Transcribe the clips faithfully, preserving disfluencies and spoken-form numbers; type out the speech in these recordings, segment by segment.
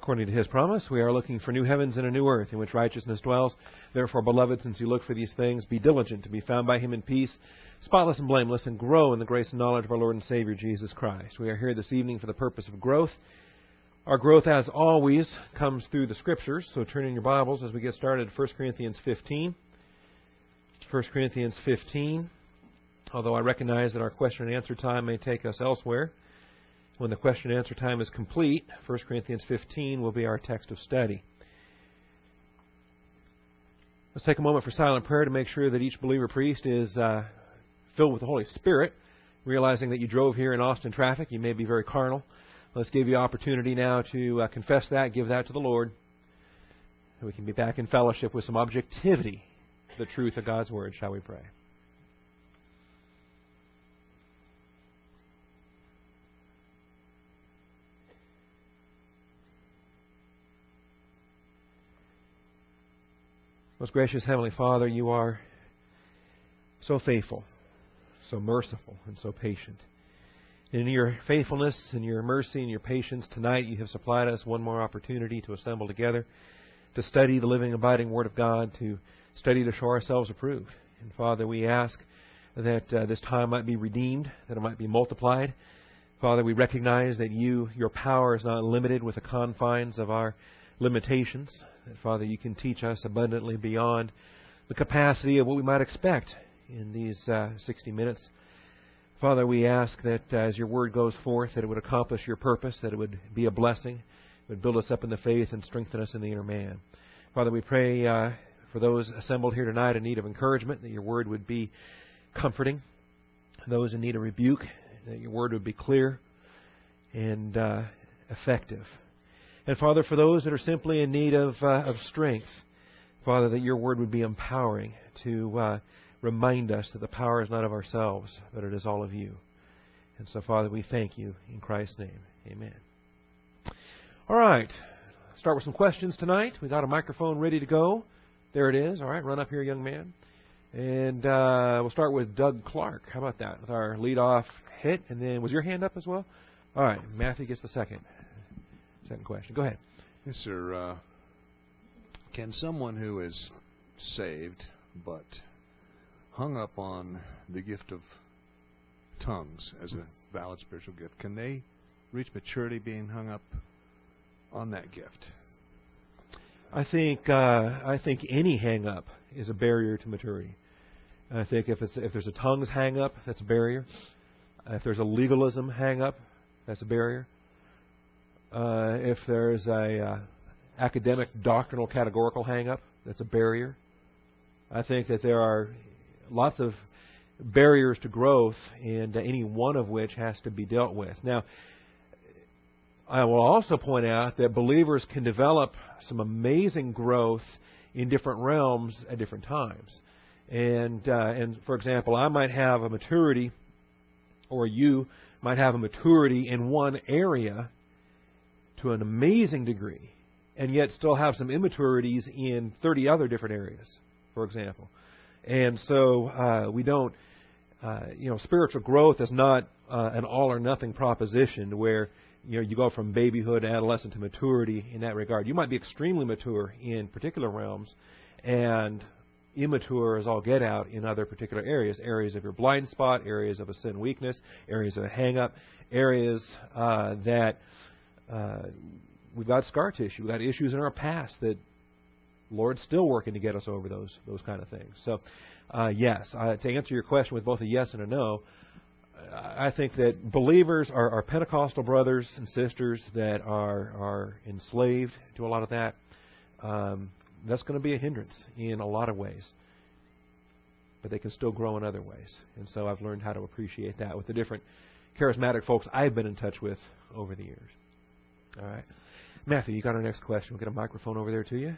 According to His promise, we are looking for new heavens and a new earth in which righteousness dwells. Therefore, beloved, since you look for these things, be diligent to be found by Him in peace, spotless and blameless, and grow in the grace and knowledge of our Lord and Savior, Jesus Christ. We are here this evening for the purpose of growth. Our growth, as always, comes through the Scriptures. So turn in your Bibles as we get started at First Corinthians fifteen. First Corinthians fifteen. Although I recognize that our question and answer time may take us elsewhere. When the question and answer time is complete, First Corinthians fifteen will be our text of study. Let's take a moment for silent prayer to make sure that each believer priest is uh, filled with the Holy Spirit, realizing that you drove here in Austin traffic. You may be very carnal. Let's give you opportunity now to uh, confess that, give that to the Lord. And we can be back in fellowship with some objectivity to the truth of God's Word. Shall we pray? Most gracious Heavenly Father, you are so faithful, so merciful, and so patient. In your faithfulness and your mercy and your patience, tonight you have supplied us one more opportunity to assemble together, to study the living, abiding Word of God, to study to show ourselves approved. And Father, we ask that uh, this time might be redeemed, that it might be multiplied. Father, we recognize that you, your power is not limited with the confines of our limitations. That, Father, you can teach us abundantly beyond the capacity of what we might expect in these uh, sixty minutes. Father, we ask that uh, as your word goes forth, that it would accomplish your purpose, that it would be a blessing, it would build us up in the faith and strengthen us in the inner man. Father, we pray uh, for those assembled here tonight in need of encouragement, that your word would be comforting. Those in need of rebuke, that your word would be clear and uh, effective. And Father, for those that are simply in need of uh, of strength, Father, that your word would be empowering to uh, remind us that the power is not of ourselves, but it is all of you. And so, Father, we thank you in Christ's name. Amen. All right. Start with some questions tonight. We got a microphone ready to go. There it is. All right. Run up here, young man. And uh, we'll start with Doug Clark. How about that? With our leadoff hit. And then, was your hand up as well? All right. Matthew gets the second. Second question. Go ahead. Yes, sir. Uh, can someone who is saved but hung up on the gift of tongues as a valid spiritual gift, can they reach maturity being hung up on that gift? I think uh, I think any hang up is a barrier to maturity. I think if it's if there's a tongues hang up, that's a barrier. If there's a legalism hang up, that's a barrier. Uh, if there's a uh, academic, doctrinal, categorical hang-up, that's a barrier. I think that there are lots of barriers to growth, and uh, any one of which has to be dealt with. Now, I will also point out that believers can develop some amazing growth in different realms at different times. And, uh, and for example, I might have a maturity, or you might have a maturity in one area to an amazing degree, and yet still have some immaturities in thirty other different areas, for example. And so uh, we don't, uh, you know, spiritual growth is not uh, an all or nothing proposition where, you know, you go from babyhood, adolescent to maturity in that regard. You might be extremely mature in particular realms and immature as all get out in other particular areas, areas of your blind spot, areas of a sin weakness, areas of a hang-up, areas uh, that Uh, we've got scar tissue. We've got issues in our past that Lord's still working to get us over those those kind of things. So, uh, yes, uh, to answer your question with both a yes and a no, I think that believers are, are Pentecostal brothers and sisters that are are enslaved to a lot of that. Um, that's going to be a hindrance in a lot of ways, but they can still grow in other ways. And so I've learned how to appreciate that with the different charismatic folks I've been in touch with over the years. All right. Matthew, you got our next question. We'll get a microphone over there to you.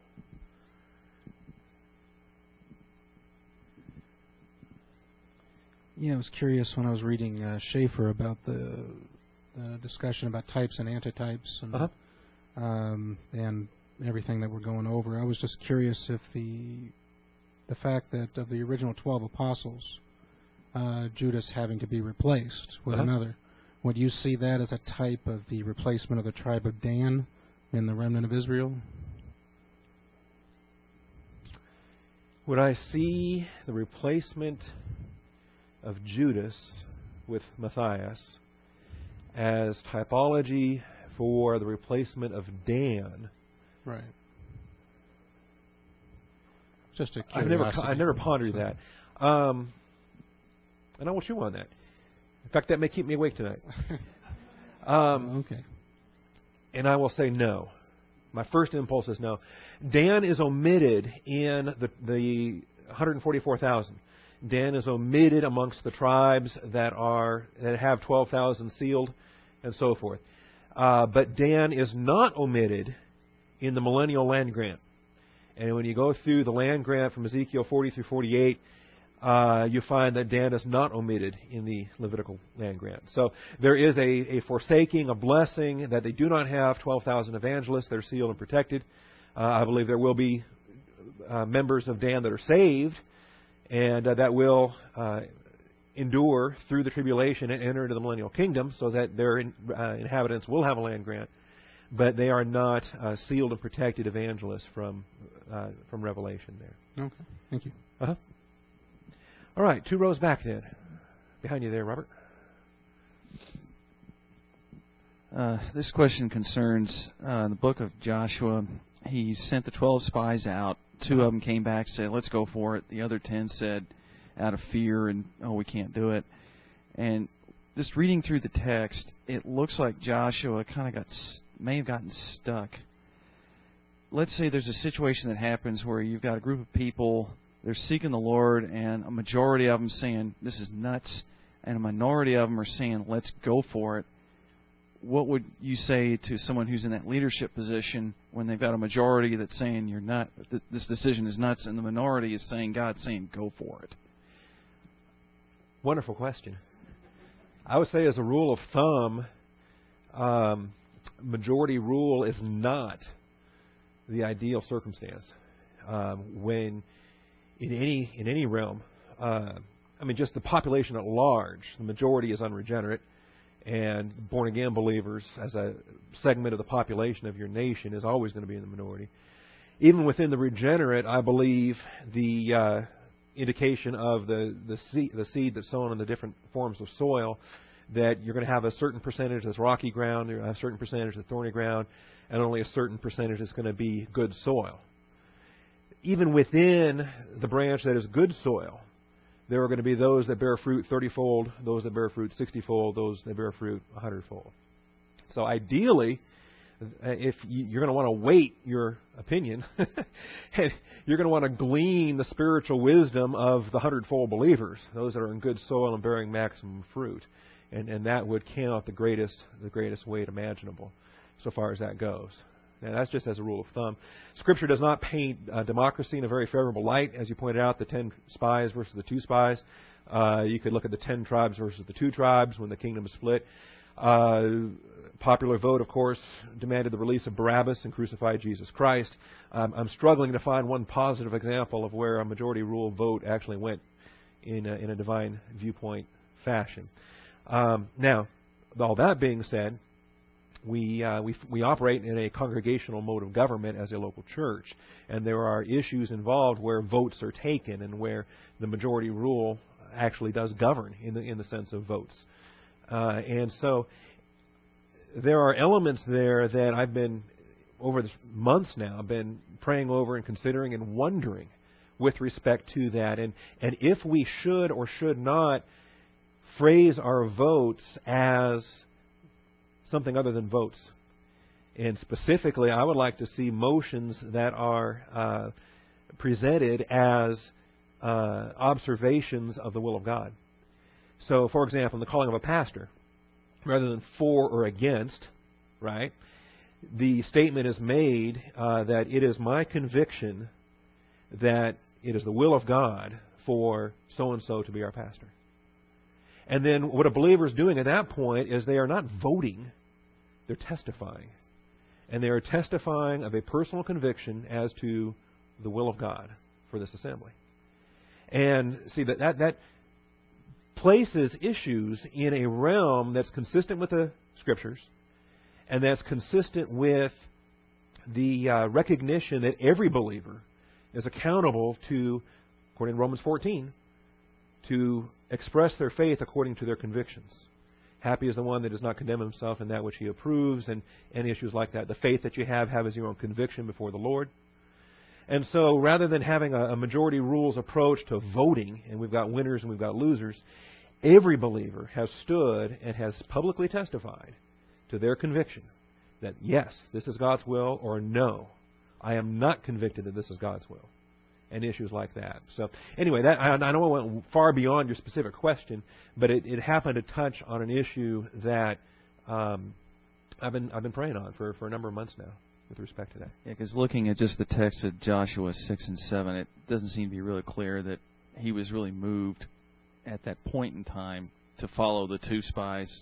Yeah, I was curious when I was reading uh, Schaeffer about the, the discussion about types and antitypes and, uh-huh. um, and everything that we're going over. I was just curious if the the fact that of the original twelve apostles, uh, Judas having to be replaced with uh-huh. another, would you see that as a type of the replacement of the tribe of Dan in the remnant of Israel? Would I see the replacement of Judas with Matthias as typology for the replacement of Dan? Right. Just a I've never, curiosity. I've never pondered that. Um, and I will chew on that. In fact, that may keep me awake tonight. Um, okay. And I will say no. My first impulse is no. Dan is omitted in the, the one hundred forty-four thousand. Dan is omitted amongst the tribes that are that have twelve thousand sealed and so forth. Uh, but Dan is not omitted in the millennial land grant. And when you go through the land grant from Ezekiel forty through forty-eight, uh, you find that Dan is not omitted in the Levitical land grant. So there is a, a forsaking, a blessing that they do not have twelve thousand evangelists that are sealed and protected. Uh, I believe there will be uh, members of Dan that are saved, and uh, that will uh, endure through the tribulation and enter into the millennial kingdom, so that their in, uh, inhabitants will have a land grant. But they are not uh, sealed and protected evangelists from uh, from Revelation there. Okay. Thank you. Uh-huh. All right, two rows back then. Behind you there, Robert. Uh, this question concerns uh, the book of Joshua. He sent the twelve spies out. Two of them came back and said, let's go for it. The other ten said, out of fear, and, oh, we can't do it. And just reading through the text, it looks like Joshua kind of got may have gotten stuck. Let's say there's a situation that happens where you've got a group of people, they're seeking the Lord, and a majority of them saying, this is nuts, and a minority of them are saying, let's go for it. What would you say to someone who's in that leadership position when they've got a majority that's saying you're not, this decision is nuts, and the minority is saying, God's saying, go for it? Wonderful question. I would say as a rule of thumb, um, majority rule is not the ideal circumstance. Um, when in any in any realm, uh, I mean, just the population at large, the majority is unregenerate, and born-again believers as a segment of the population of your nation is always going to be in the minority. Even within the regenerate, I believe the uh, indication of the the seed, the seed that's sown in the different forms of soil, that you're going to have a certain percentage that's rocky ground, you're going to have a certain percentage that's thorny ground, and only a certain percentage is going to be good soil. Even within the branch that is good soil, there are going to be those that bear fruit thirty-fold, those that bear fruit sixty-fold, those that bear fruit one hundred-fold. So ideally, if you're going to want to weight your opinion, and you're going to want to glean the spiritual wisdom of the hundredfold believers, those that are in good soil and bearing maximum fruit. And, and that would count the greatest the greatest weight imaginable, so far as that goes. Now, that's just as a rule of thumb. Scripture does not paint uh, democracy in a very favorable light. As you pointed out, the ten spies versus the two spies. Uh, you could look at the ten tribes versus the two tribes when the kingdom is split. Uh, popular vote, of course, demanded the release of Barabbas and crucified Jesus Christ. Um, I'm struggling to find one positive example of where a majority rule vote actually went in a, in a divine viewpoint fashion. Um, now, all that being said, we, uh, we we operate in a congregational mode of government as a local church, and there are issues involved where votes are taken and where the majority rule actually does govern in the in the sense of votes. Uh, and so there are elements there that I've been, over the months now, been praying over and considering and wondering with respect to that, and and if we should or should not phrase our votes as something other than votes. And specifically, I would like to see motions that are uh, presented as uh, observations of the will of God. So, for example, in the calling of a pastor, rather than for or against, right, the statement is made uh, that it is my conviction that it is the will of God for so-and-so to be our pastor. And then what a believer is doing at that point is they are not voting, they're testifying. And they are testifying of a personal conviction as to the will of God for this assembly. And see, that, that, that places issues in a realm that's consistent with the Scriptures, and that's consistent with the uh, recognition that every believer is accountable to, according to Romans fourteen, to express their faith according to their convictions. Happy is the one that does not condemn himself in that which he approves, and any issues like that. The faith that you have, have as your own conviction before the Lord. And so rather than having a, a majority rules approach to voting, and we've got winners and we've got losers, every believer has stood and has publicly testified to their conviction that, yes, this is God's will, or no, I am not convicted that this is God's will, and issues like that. So anyway, that I, I know it went far beyond your specific question, but it, it happened to touch on an issue that um, I've been I've been praying on for, for a number of months now with respect to that. Yeah, because looking at just the text of Joshua six and seven, it doesn't seem to be really clear that he was really moved at that point in time to follow the two spies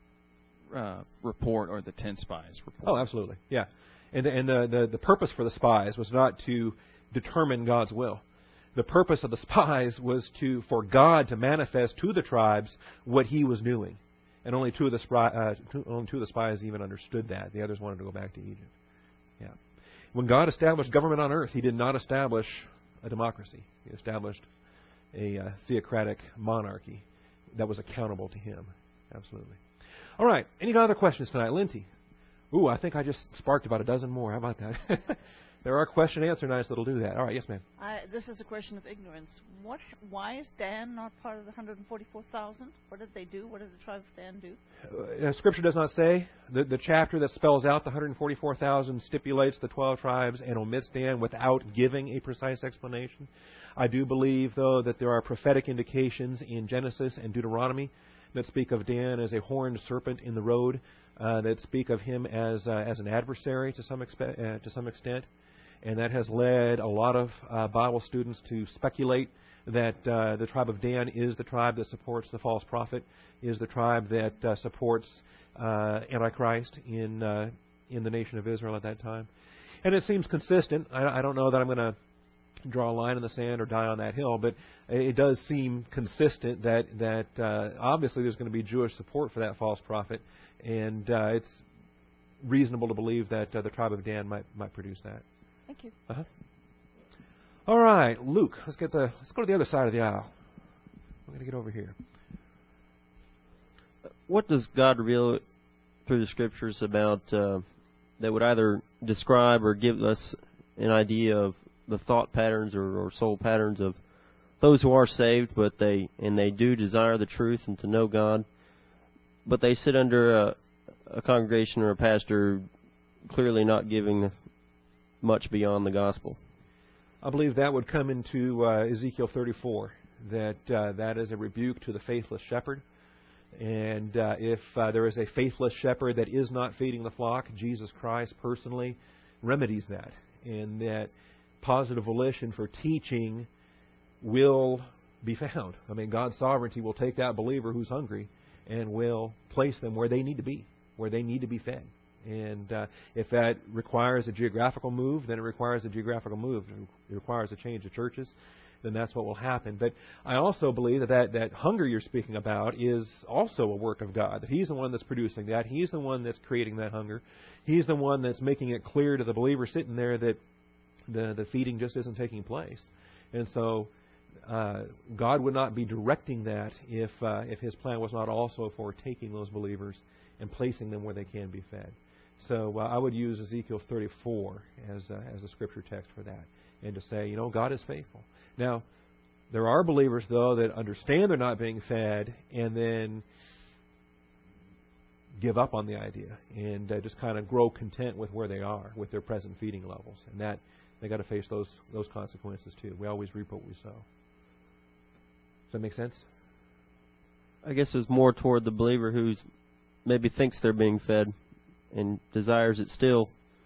uh, report or the ten spies report. Oh, absolutely, yeah. And the, and the, the the purpose for the spies was not to determine God's will. The purpose of the spies was to for God to manifest to the tribes what He was doing, and only two of the spy, uh, two, only two of the spies even understood that. The others wanted to go back to Egypt. Yeah. When God established government on earth, He did not establish a democracy. He established a uh, theocratic monarchy that was accountable to Him. Absolutely. All right. Any other questions tonight, Linty? Ooh, I think I just sparked about a dozen more. How about that? There are question and answer nights that'll do that. All right, yes, ma'am. I, this is a question of ignorance. What? Why is Dan not part of the one hundred forty-four thousand? What did they do? What did the tribe of Dan do? Uh, Scripture does not say. The, the chapter that spells out the one hundred forty-four thousand stipulates the twelve tribes and omits Dan without giving a precise explanation. I do believe, though, that there are prophetic indications in Genesis and Deuteronomy that speak of Dan as a horned serpent in the road, uh, that speak of him as uh, as an adversary to some expe- uh, to some extent. And that has led a lot of uh, Bible students to speculate that uh, the tribe of Dan is the tribe that supports the false prophet, is the tribe that uh, supports uh, Antichrist in uh, in the nation of Israel at that time. And it seems consistent. I, I don't know that I'm going to draw a line in the sand or die on that hill, but it does seem consistent that that uh, obviously there's going to be Jewish support for that false prophet, and uh, it's reasonable to believe that uh, the tribe of Dan might might produce that. Thank you. Uh-huh. All right, Luke. Let's get the. Let's go to the other side of the aisle. We're going to get over here. What does God reveal through the Scriptures about uh, that would either describe or give us an idea of the thought patterns or, or soul patterns of those who are saved, but they and they do desire the truth and to know God, but they sit under a, a congregation or a pastor clearly not giving much beyond the gospel? I believe that would come into uh, Ezekiel thirty-four, that uh, that is a rebuke to the faithless shepherd. And uh, if uh, there is a faithless shepherd that is not feeding the flock, Jesus Christ personally remedies that. And that positive volition for teaching will be found. I mean, God's sovereignty will take that believer who's hungry and will place them where they need to be, where they need to be fed. And uh, if that requires a geographical move, then it requires a geographical move. If it requires a change of churches, then that's what will happen. But I also believe that, that that hunger you're speaking about is also a work of God, that He's the one that's producing that. He's the one that's creating that hunger. He's the one that's making it clear to the believer sitting there that the, the feeding just isn't taking place. And so uh, God would not be directing that if uh, if His plan was not also for taking those believers and placing them where they can be fed. So uh, I would use Ezekiel thirty-four as a, as a scripture text for that, and to say, you know, God is faithful. Now, there are believers, though, that understand they're not being fed and then give up on the idea and uh, just kind of grow content with where they are, with their present feeding levels. And that they got to face those those consequences, too. We always reap what we sow. Does that make sense? I guess it's more toward the believer who's maybe thinks they're being fed and desires it still,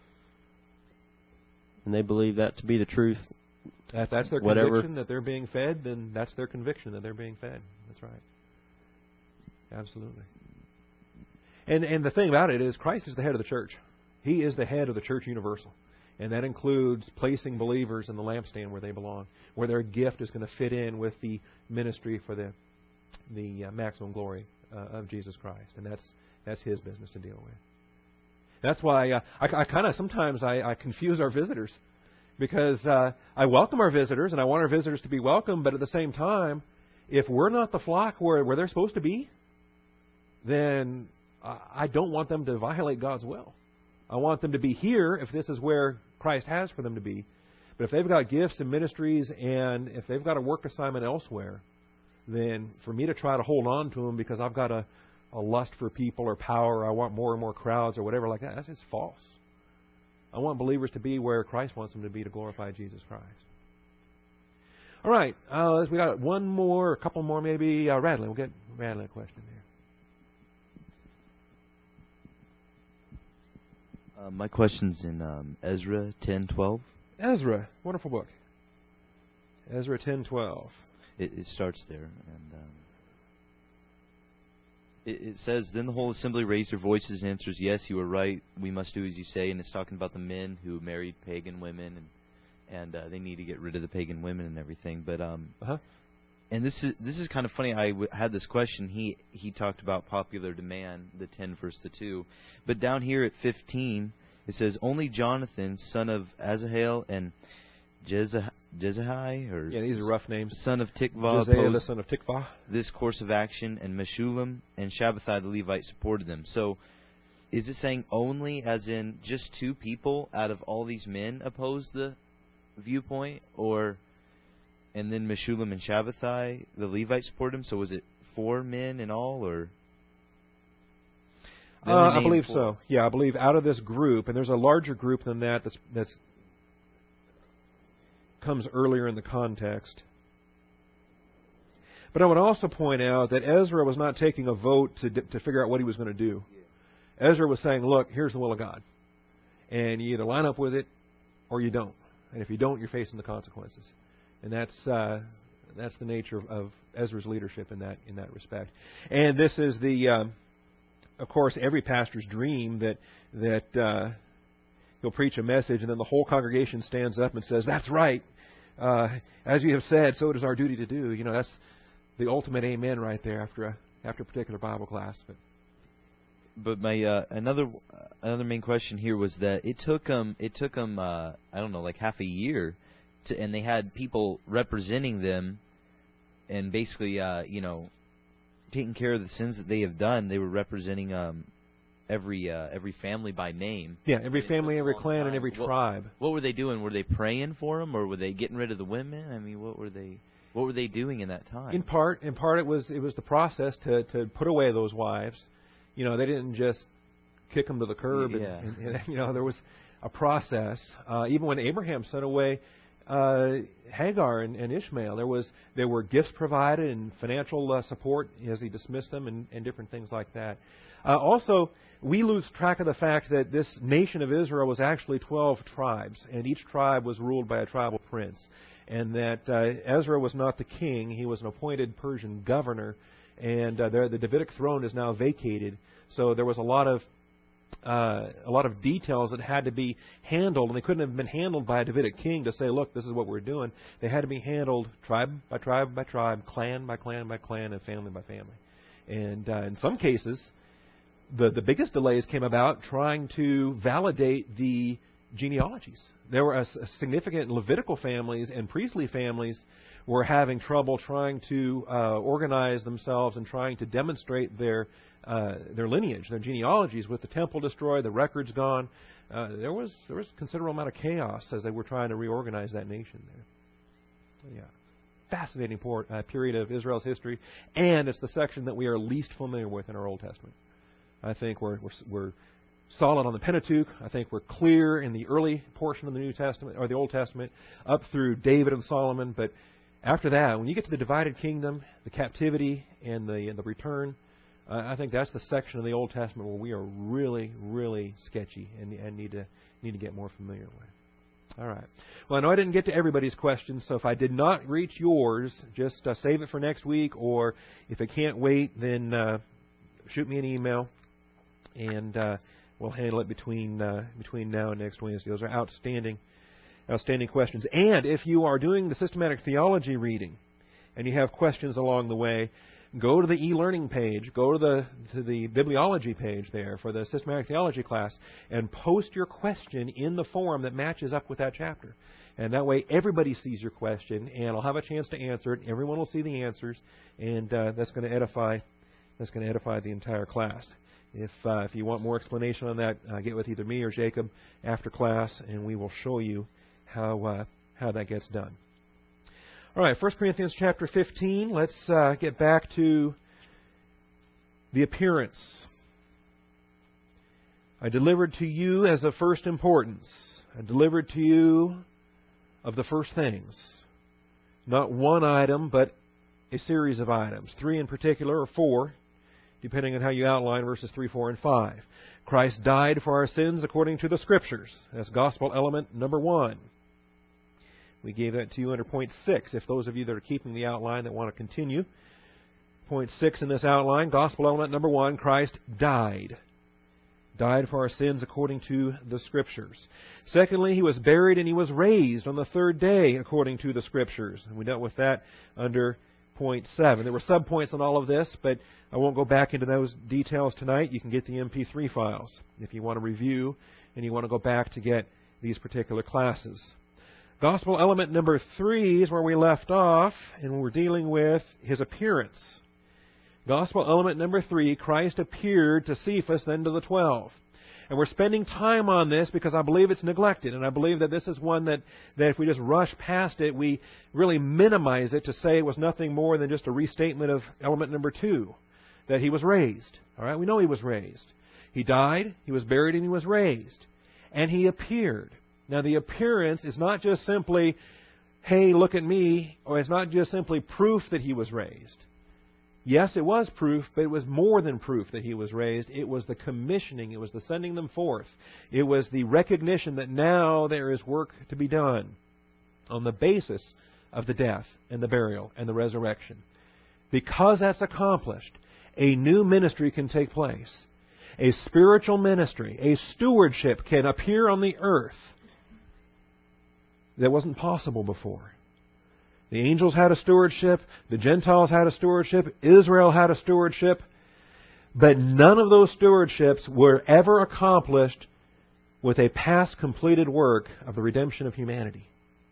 and they believe that to be the truth. If that's their Whatever. conviction that they're being fed, then that's their conviction that they're being fed. That's right. Absolutely. And and the thing about it is Christ is the head of the church. He is the head of the church universal. And that includes placing believers in the lampstand where they belong, where their gift is going to fit in with the ministry for the the uh, maximum glory uh, of Jesus Christ. And that's that's His business to deal with. That's why uh, I, I kind of sometimes I, I confuse our visitors, because uh, I welcome our visitors and I want our visitors to be welcome, but at the same time, if we're not the flock where, where they're supposed to be, then I don't want them to violate God's will. I want them to be here if this is where Christ has for them to be. But if they've got gifts and ministries and if they've got a work assignment elsewhere, then for me to try to hold on to them because I've got a, a lust for people or power, or I want more and more crowds or whatever like that, that's just false. I want believers to be where Christ wants them to be, to glorify Jesus Christ. All right, uh, we got one more, a couple more maybe. Uh, Radley, we'll get Radley a question here. Uh, my question's in um, Ezra ten twelve. Ezra, wonderful book. Ezra ten twelve. It, it starts there, and um, it, it says, "Then the whole assembly raised their voices and answers, 'Yes, you are right. We must do as you say.'" And it's talking about the men who married pagan women, and and uh, they need to get rid of the pagan women and everything. But um, uh-huh. and this is this is kind of funny. I w- had this question. He he talked about popular demand, the ten versus the two, but down here at fifteen. It says, "Only Jonathan, son of Asahel, and Jezah, Jezahai, or yeah, these are rough names. Son of Tikvah, Jezaiah, the son of Tikvah, this course of action, and Meshullam and Shabbathai the Levite supported them." So, is it saying only, as in just two people out of all these men opposed the viewpoint, or and then Meshullam and Shabbathai the Levite supported him? So, was it four men in all, or? Uh, I believe four. so. Yeah, I believe out of this group, and there's a larger group than that that's that's comes earlier in the context. But I would also point out that Ezra was not taking a vote to to figure out what he was going to do. Yeah. Ezra was saying, "Look, here's the will of God, and you either line up with it or you don't. And if you don't, you're facing the consequences." And that's uh, that's the nature of, of Ezra's leadership in that in that respect. And this is the um, of course, every pastor's dream that that uh, he'll preach a message and then the whole congregation stands up and says, "That's right. Uh, as you have said, so it is our duty to do." You know, that's the ultimate amen right there after a after a particular Bible class. But but my uh, another uh, another main question here was that it took them it took them uh, I don't know like half a year, to, and they had people representing them, and basically uh, you know. taking care of the sins that they have done. They were representing um, every uh, every family by name. Yeah, every family, every clan, time. and every what, tribe. What were they doing? Were they praying for them, or were they getting rid of the women? I mean, what were they what were they doing in that time? In part, in part, it was it was the process to to put away those wives. You know, they didn't just kick them to the curb. Yeah. And, and, and you know, there was a process. Uh, even when Abraham sent away Uh, Hagar and, and Ishmael, there was there were gifts provided and financial uh, support as he dismissed them and, and different things like that. Uh, also, we lose track of the fact that this nation of Israel was actually twelve tribes, and each tribe was ruled by a tribal prince, and that uh, Ezra was not the king; he was an appointed Persian governor, and uh, the, the Davidic throne is now vacated. So there was a lot of Uh, a lot of details that had to be handled, and they couldn't have been handled by a Davidic king to say, "Look, this is what we're doing." They had to be handled tribe by tribe by tribe, clan by clan by clan, and family by family. And uh, in some cases, the the biggest delays came about trying to validate the genealogies. There were a, a significant Levitical families and priestly families were having trouble trying to uh, organize themselves and trying to demonstrate their Uh, their lineage, their genealogies, with the temple destroyed, the records gone. Uh, there was there was a considerable amount of chaos as they were trying to reorganize that nation there. Yeah, fascinating por- uh, period of Israel's history, and it's the section that we are least familiar with in our Old Testament. I think we're we're, we're solid on the Pentateuch. I think we're clear in the early portion of the New Testament or the Old Testament up through David and Solomon. But after that, when you get to the divided kingdom, the captivity, and the and the return. Uh, I think that's the section of the Old Testament where we are really, really sketchy and, and need to need to get more familiar with. All right. Well, I know I didn't get to everybody's questions, so if I did not reach yours, just uh, save it for next week, or if it can't wait, then uh, shoot me an email, and uh, we'll handle it between uh, between now and next Wednesday. Those are outstanding, outstanding questions. And if you are doing the systematic theology reading, and you have questions along the way, go to the e-learning page, go to the to the bibliology page there for the systematic theology class, and post your question in the form that matches up with that chapter. And that way everybody sees your question, and I'll have a chance to answer it. Everyone will see the answers, and uh, that's going to edify that's going to edify the entire class. If uh, if you want more explanation on that, uh, get with either me or Jacob after class, and we will show you how uh, how that gets done. All right, First Corinthians chapter fifteen. Let's uh, get back to the appearance. I delivered to you as of first importance. I delivered to you of the first things. Not one item, but a series of items. Three in particular, or four, depending on how you outline verses three, four, and five. Christ died for our sins according to the Scriptures. That's gospel element number one. We gave that to you under point six. If those of you that are keeping the outline that want to continue. Point six in this outline, gospel element number one, Christ died. Died for our sins according to the Scriptures. Secondly, He was buried and He was raised on the third day according to the Scriptures. And we dealt with that under point seven. There were subpoints on all of this, but I won't go back into those details tonight. You can get the M P three files if you want to review and you want to go back to get these particular classes. Gospel element number three is where we left off, and we're dealing with His appearance. Gospel element number three, Christ appeared to Cephas, then to the twelve. And we're spending time on this because I believe it's neglected, and I believe that this is one that, that if we just rush past it, we really minimize it to say it was nothing more than just a restatement of element number two, that He was raised. All right, we know He was raised. He died, He was buried, and He was raised. And He appeared. Now, the appearance is not just simply, hey, look at me, or it's not just simply proof that He was raised. Yes, it was proof, but it was more than proof that He was raised. It was the commissioning. It was the sending them forth. It was the recognition that now there is work to be done on the basis of the death and the burial and the resurrection. Because that's accomplished, a new ministry can take place. A spiritual ministry, a stewardship can appear on the earth that wasn't possible before. The angels had a stewardship. The Gentiles had a stewardship. Israel had a stewardship. But none of those stewardships were ever accomplished with a past completed work of the redemption of humanity.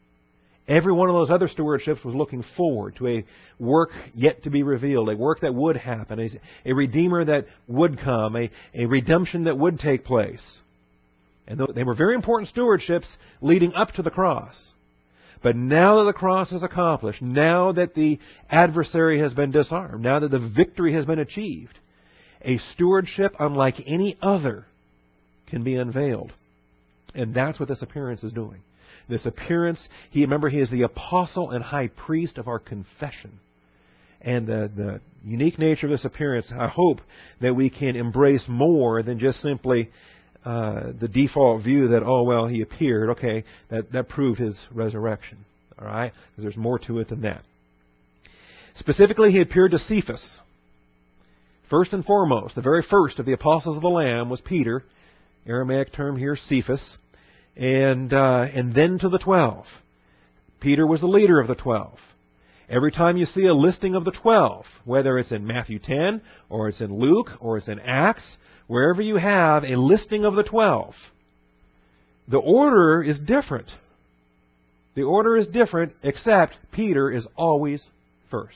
Every one of those other stewardships was looking forward to a work yet to be revealed, a work that would happen, a, a Redeemer that would come, a, a redemption that would take place. And they were very important stewardships leading up to the cross. But now that the cross is accomplished, now that the adversary has been disarmed, now that the victory has been achieved, a stewardship unlike any other can be unveiled. And that's what this appearance is doing. This appearance, he remember, he is the apostle and high priest of our confession. And the, the unique nature of this appearance, I hope that we can embrace more than just simply Uh, the default view that, oh, well, He appeared. Okay, that, that proved His resurrection. All right? Because there's more to it than that. Specifically, He appeared to Cephas. First and foremost, the very first of the apostles of the Lamb was Peter. Aramaic term here, Cephas. And, uh, and then to the twelve. Peter was the leader of the twelve. Every time you see a listing of the twelve, whether it's in Matthew ten, or it's in Luke, or it's in Acts, wherever you have a listing of the twelve, the order is different. The order is different, except Peter is always first.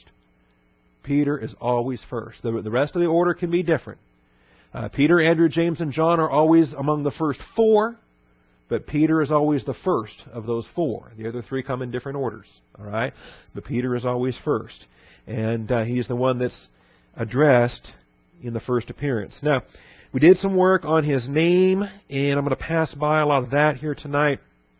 Peter is always first. The, the rest of the order can be different. Uh, Peter, Andrew, James, and John are always among the first four, but Peter is always the first of those four. The other three come in different orders. All right, but Peter is always first, and uh, he's the one that's addressed in the first appearance. Now, we did some work on his name, and I'm going to pass by a lot of that here tonight.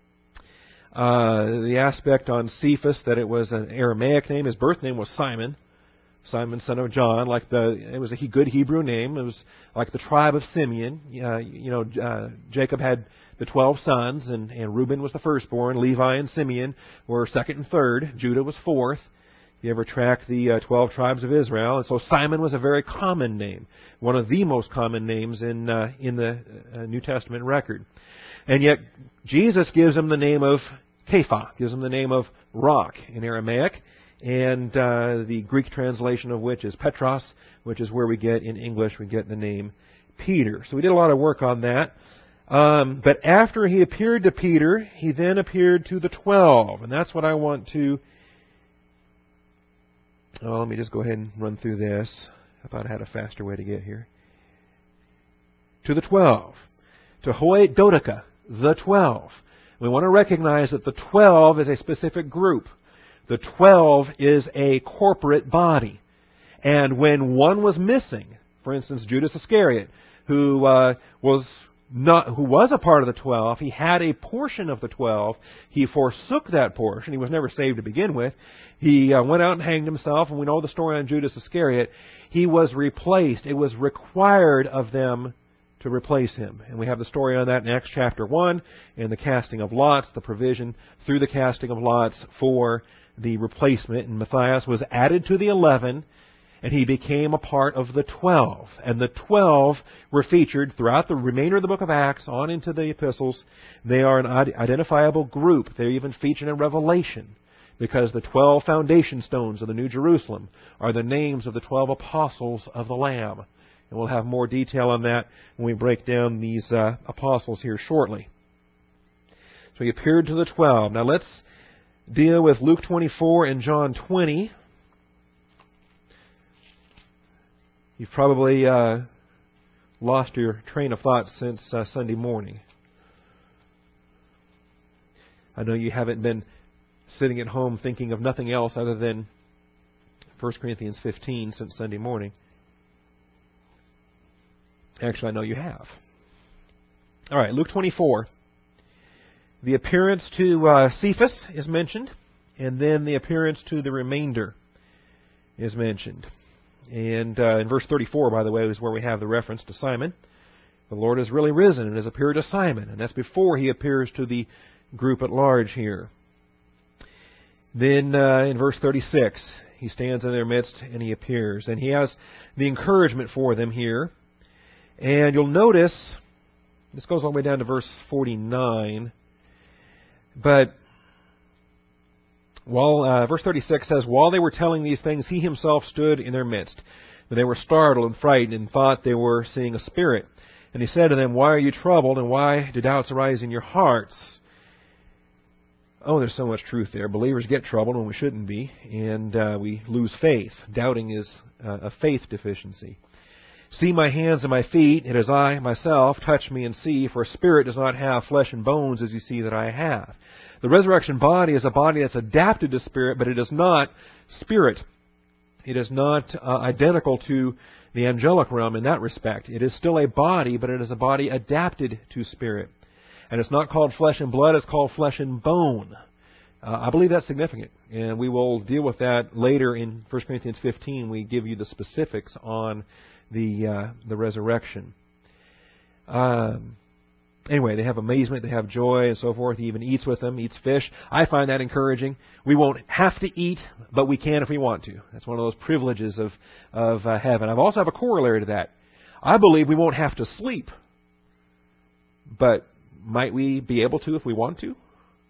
Uh, the aspect on Cephas, that it was an Aramaic name. His birth name was Simon, Simon, son of John. Like the, it was a good Hebrew name. It was like the tribe of Simeon. Uh, you know, uh, Jacob had the twelve sons, and, and Reuben was the firstborn. Levi and Simeon were second and third. Judah was fourth. If you ever track the uh, twelve tribes of Israel. And so Simon was a very common name, one of the most common names in uh, in the uh, New Testament record. And yet Jesus gives him the name of Kepha, gives him the name of rock in Aramaic. and uh, the Greek translation of which is Petros, which is where we get in English, we get the name Peter. So we did a lot of work on that. Um, but after he appeared to Peter, he then appeared to the twelve. And that's what I want to... Oh, let me just go ahead and run through this. I thought I had a faster way to get here. To the twelve. To Hoi Dodeka, the twelve. We want to recognize that the twelve is a specific group. The twelve is a corporate body. And when one was missing, for instance, Judas Iscariot, who uh, was not, who was a part of the twelve, he had a portion of the twelve. He forsook that portion. He was never saved to begin with. He uh, went out and hanged himself, and we know the story on Judas Iscariot. He was replaced. It was required of them to replace him. And we have the story on that in Acts chapter one, and the casting of lots, the provision through the casting of lots for the replacement. And Matthias was added to the eleven, and he became a part of the twelve. And the twelve were featured throughout the remainder of the book of Acts on into the epistles. They are an identifiable group. They're even featured in Revelation, because the twelve foundation stones of the New Jerusalem are the names of the twelve apostles of the Lamb. And we'll have more detail on that when we break down these uh, apostles here shortly. So he appeared to the twelve. Now let's deal with Luke twenty-four and John twenty. You've probably uh, lost your train of thought since uh, Sunday morning. I know you haven't been sitting at home thinking of nothing else other than First Corinthians fifteen since Sunday morning. Actually, I know you have. All right, Luke twenty-four. The appearance to uh, Cephas is mentioned, and then the appearance to the remainder is mentioned. And uh, in verse thirty-four, by the way, is where we have the reference to Simon. The Lord has really risen and has appeared to Simon, and that's before he appears to the group at large here. Then uh, in verse thirty-six, he stands in their midst and he appears. And he has the encouragement for them here. And you'll notice, this goes all the way down to verse forty-nine, but while uh, verse thirty-six says, while they were telling these things, he himself stood in their midst. But they were startled and frightened and thought they were seeing a spirit. And he said to them, why are you troubled, and why do doubts arise in your hearts? Oh, there's so much truth there. Believers get troubled when we shouldn't be, and uh, we lose faith. Doubting is uh, a faith deficiency. See my hands and my feet, it is I myself. Touch me and see, for a spirit does not have flesh and bones as you see that I have. The resurrection body is a body that's adapted to spirit, but it is not spirit. It is not uh, identical to the angelic realm in that respect. It is still a body, but it is a body adapted to spirit. And it's not called flesh and blood, it's called flesh and bone. Uh, I believe that's significant, and we will deal with that later in First Corinthians fifteen. We give you the specifics on the uh, the resurrection. Um, anyway, they have amazement, they have joy, and so forth. He even eats with them, eats fish. I find that encouraging. We won't have to eat, but we can if we want to. That's one of those privileges of of uh, heaven. I also have a corollary to that. I believe we won't have to sleep, but might we be able to if we want to?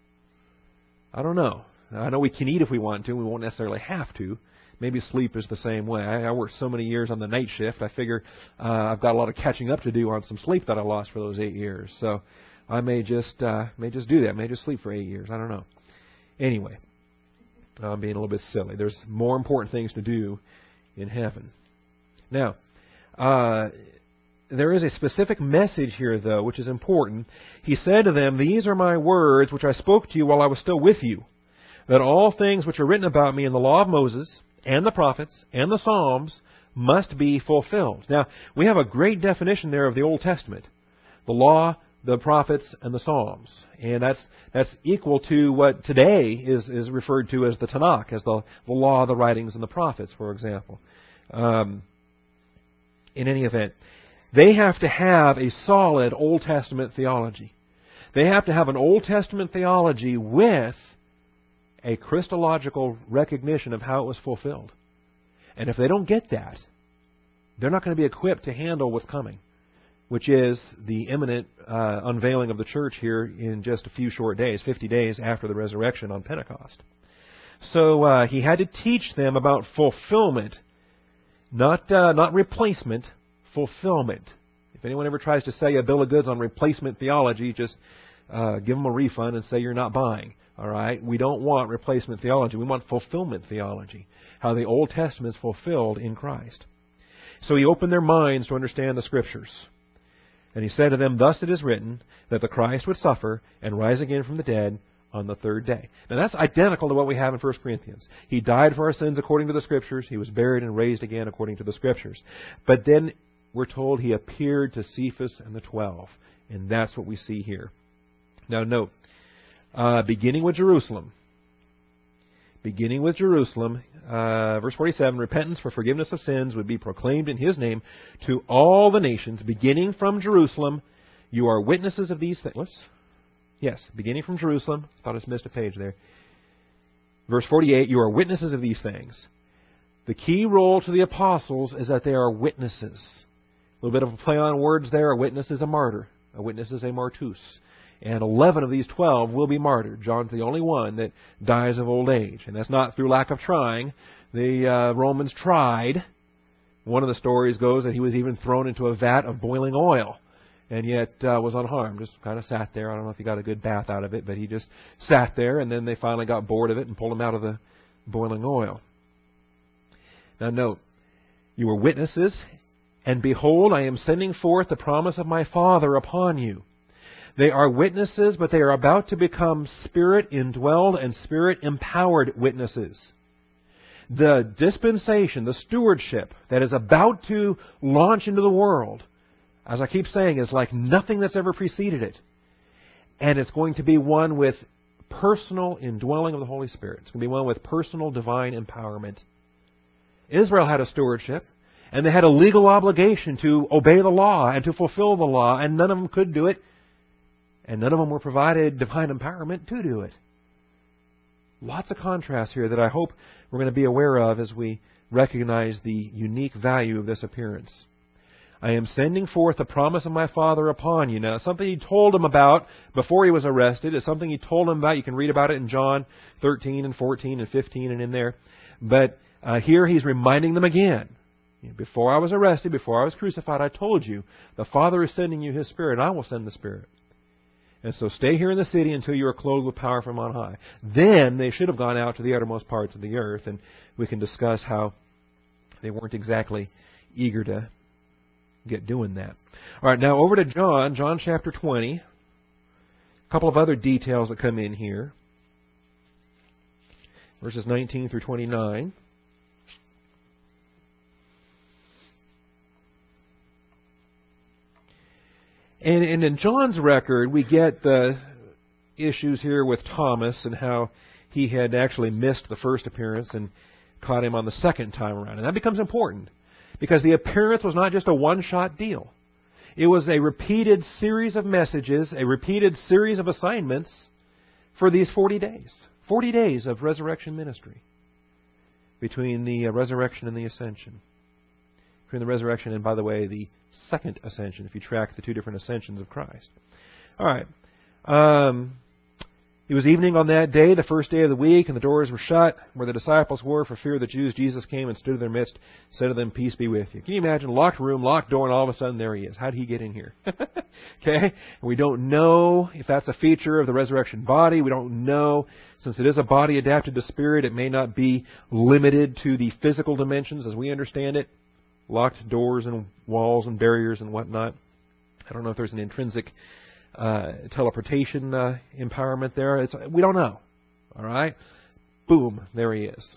I don't know. I know we can eat if we want to. We won't necessarily have to. Maybe sleep is the same way. I, I worked so many years on the night shift. I figure uh, I've got a lot of catching up to do on some sleep that I lost for those eight years. So I may just uh, may just do that. May just sleep for eight years. I don't know. Anyway, I'm being a little bit silly. There's more important things to do in heaven. Now, uh, there is a specific message here, though, which is important. He said to them, these are my words which I spoke to you while I was still with you, that all things which are written about me in the law of Moses and the prophets and the Psalms must be fulfilled. Now, we have a great definition there of the Old Testament. The law, the prophets, and the Psalms. And that's that's equal to what today is, is referred to as the Tanakh, as the, the law, the writings, and the prophets, for example. Um, in any event, they have to have a solid Old Testament theology. They have to have an Old Testament theology with a Christological recognition of how it was fulfilled. And if they don't get that, they're not going to be equipped to handle what's coming, which is the imminent uh, unveiling of the church here in just a few short days, fifty days after the resurrection on Pentecost. So uh, he had to teach them about fulfillment, not uh, not replacement, fulfillment. If anyone ever tries to sell you a bill of goods on replacement theology, just uh, give them a refund and say you're not buying. All right? We don't want replacement theology. We want fulfillment theology, how the Old Testament is fulfilled in Christ. So he opened their minds to understand the Scriptures. And he said to them, "Thus it is written, that the Christ would suffer and rise again from the dead on the third day." Now that's identical to what we have in First Corinthians. He died for our sins according to the Scriptures. He was buried and raised again according to the Scriptures. But then we're told he appeared to Cephas and the twelve. And that's what we see here. Now note, uh, beginning with Jerusalem. Beginning with Jerusalem, uh, verse forty-seven, repentance for forgiveness of sins would be proclaimed in His name to all the nations, beginning from Jerusalem. You are witnesses of these things. Whoops. Yes, beginning from Jerusalem. I thought I just missed a page there. Verse forty-eight, you are witnesses of these things. The key role to the apostles is that they are witnesses. A little bit of a play on words there. A witness is a martyr. A witness is a martus. And eleven of these twelve will be martyred. John's the only one that dies of old age. And that's not through lack of trying. The uh, Romans tried. One of the stories goes that he was even thrown into a vat of boiling oil, and yet uh, was unharmed. Just kind of sat there. I don't know if he got a good bath out of it, but he just sat there, and then they finally got bored of it and pulled him out of the boiling oil. Now note, you were witnesses, and behold, I am sending forth the promise of my Father upon you. They are witnesses, but they are about to become Spirit-indwelled and Spirit-empowered witnesses. The dispensation, the stewardship that is about to launch into the world, as I keep saying, is like nothing that's ever preceded it. And it's going to be one with personal indwelling of the Holy Spirit. It's going to be one with personal divine empowerment. Israel had a stewardship, and they had a legal obligation to obey the law and to fulfill the law, and none of them could do it. And none of them were provided divine empowerment to do it. Lots of contrast here that I hope we're going to be aware of as we recognize the unique value of this appearance. I am sending forth the promise of my Father upon you. Now, something he told him about before he was arrested. It's something he told him about. You can read about it in John thirteen and fourteen and fifteen and in there. But uh, here he's reminding them again. Before I was arrested, before I was crucified, I told you, the Father is sending you His Spirit, and I will send the Spirit. And so stay here in the city until you are clothed with power from on high. Then they should have gone out to the uttermost parts of the earth, and we can discuss how they weren't exactly eager to get doing that. All right, now over to John, John chapter twenty. A couple of other details that come in here. Verses nineteen through twenty-nine. And, and in John's record, we get the issues here with Thomas and how he had actually missed the first appearance and caught him on the second time around. And that becomes important because the appearance was not just a one-shot deal. It was a repeated series of messages, a repeated series of assignments for these forty days. forty days of resurrection ministry between the resurrection and the ascension. Between the resurrection and, by the way, the second ascension, if you track the two different ascensions of Christ. All right. Um, it was evening on that day, the first day of the week, and the doors were shut where the disciples were for fear of the Jews. Jesus came and stood in their midst, said to them, "Peace be with you." Can you imagine? Locked room, locked door, and all of a sudden there he is. How did he get in here? Okay? We don't know if that's a feature of the resurrection body. We don't know. Since it is a body adapted to spirit, it may not be limited to the physical dimensions as we understand it. Locked doors and walls and barriers and whatnot. I don't know if there's an intrinsic uh, teleportation uh, empowerment there. It's, we don't know. All right? Boom, there he is.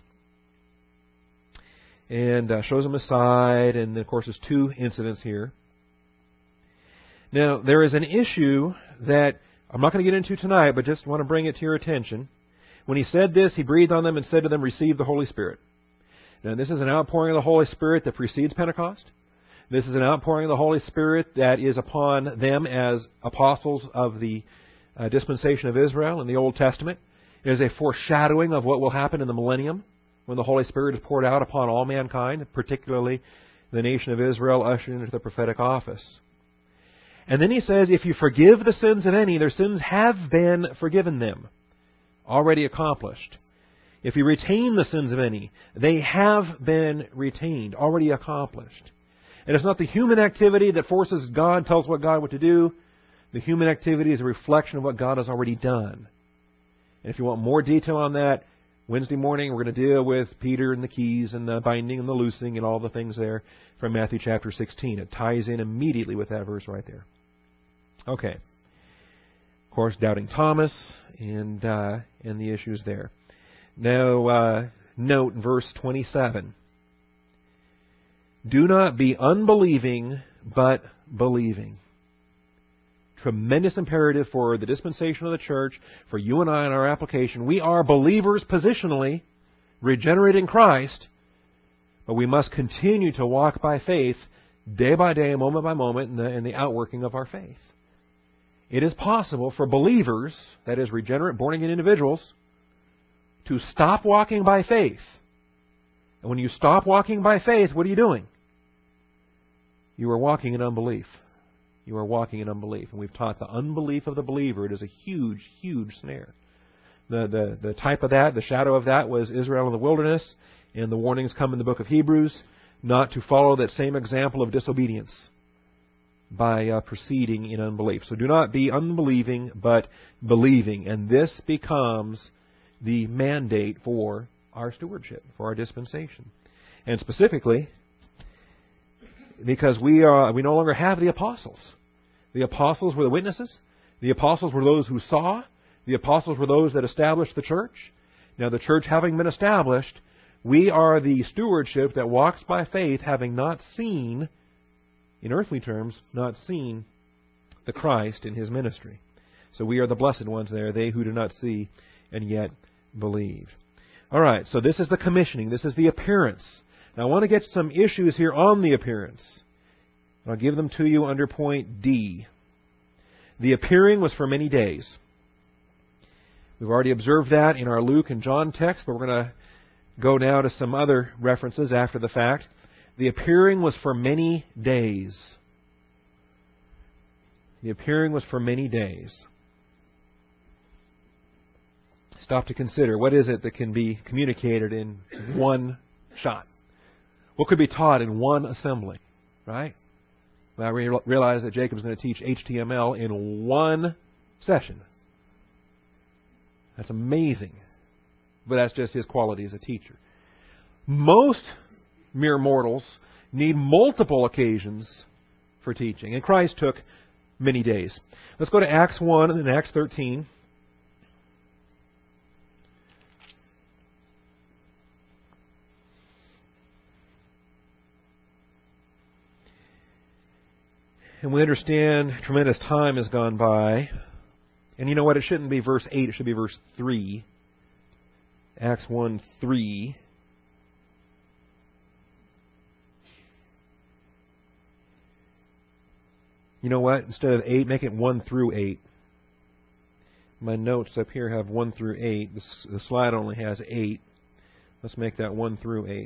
And uh, shows him aside, and of course there's two incidents here. Now, there is an issue that I'm not going to get into tonight, but just want to bring it to your attention. When he said this, he breathed on them and said to them, "Receive the Holy Spirit." Now, this is an outpouring of the Holy Spirit that precedes Pentecost. This is an outpouring of the Holy Spirit that is upon them as apostles of the uh, dispensation of Israel in the Old Testament. It is a foreshadowing of what will happen in the millennium when the Holy Spirit is poured out upon all mankind, particularly the nation of Israel ushered into the prophetic office. And then he says, if you forgive the sins of any, their sins have been forgiven them. Already accomplished. If you retain the sins of any, they have been retained, already accomplished. And it's not the human activity that forces God, tells what God what to do. The human activity is a reflection of what God has already done. And if you want more detail on that, Wednesday morning we're going to deal with Peter and the keys and the binding and the loosing and all the things there from Matthew chapter sixteen. It ties in immediately with that verse right there. Okay. Of course, doubting Thomas and uh, and the issues there. Now, uh, note verse twenty-seven. Do not be unbelieving, but believing. Tremendous imperative for the dispensation of the church, for you and I in our application. We are believers positionally, regenerate in Christ, but we must continue to walk by faith day by day, moment by moment, in the, in the outworking of our faith. It is possible for believers, that is, regenerate, born-again individuals, to stop walking by faith. And when you stop walking by faith, what are you doing? You are walking in unbelief. You are walking in unbelief. And we've taught the unbelief of the believer. It is a huge, huge snare. The, the, the type of that, the shadow of that was Israel in the wilderness. And the warnings come in the book of Hebrews not to follow that same example of disobedience by uh, proceeding in unbelief. So do not be unbelieving, but believing. And this becomes the mandate for our stewardship, for our dispensation. And specifically, because we are, we no longer have the apostles. The apostles were the witnesses. The apostles were those who saw. The apostles were those that established the church. Now, the church having been established, we are the stewardship that walks by faith, having not seen, in earthly terms, not seen the Christ in His ministry. So we are the blessed ones there, they who do not see and yet believe. All right, so this is the commissioning. This is the appearance. Now, I want to get some issues here on the appearance. I'll give them to you under point D. The appearing was for many days. We've already observed that in our Luke and John text, but we're going to go now to some other references after the fact. The appearing was for many days. The appearing was for many days. Stop to consider, what is it that can be communicated in one shot? What could be taught in one assembly, right? Well, I re- realize that Jacob's going to teach H T M L in one session. That's amazing. But that's just his quality as a teacher. Most mere mortals need multiple occasions for teaching, and Christ took many days. Let's go to Acts one and Acts thirteen. And we understand tremendous time has gone by. And you know what? It shouldn't be verse eight. It should be verse three. Acts one three. You know what? Instead of eight, make it one through eight. My notes up here have one through eight. The slide only has eight. Let's make that one through eight.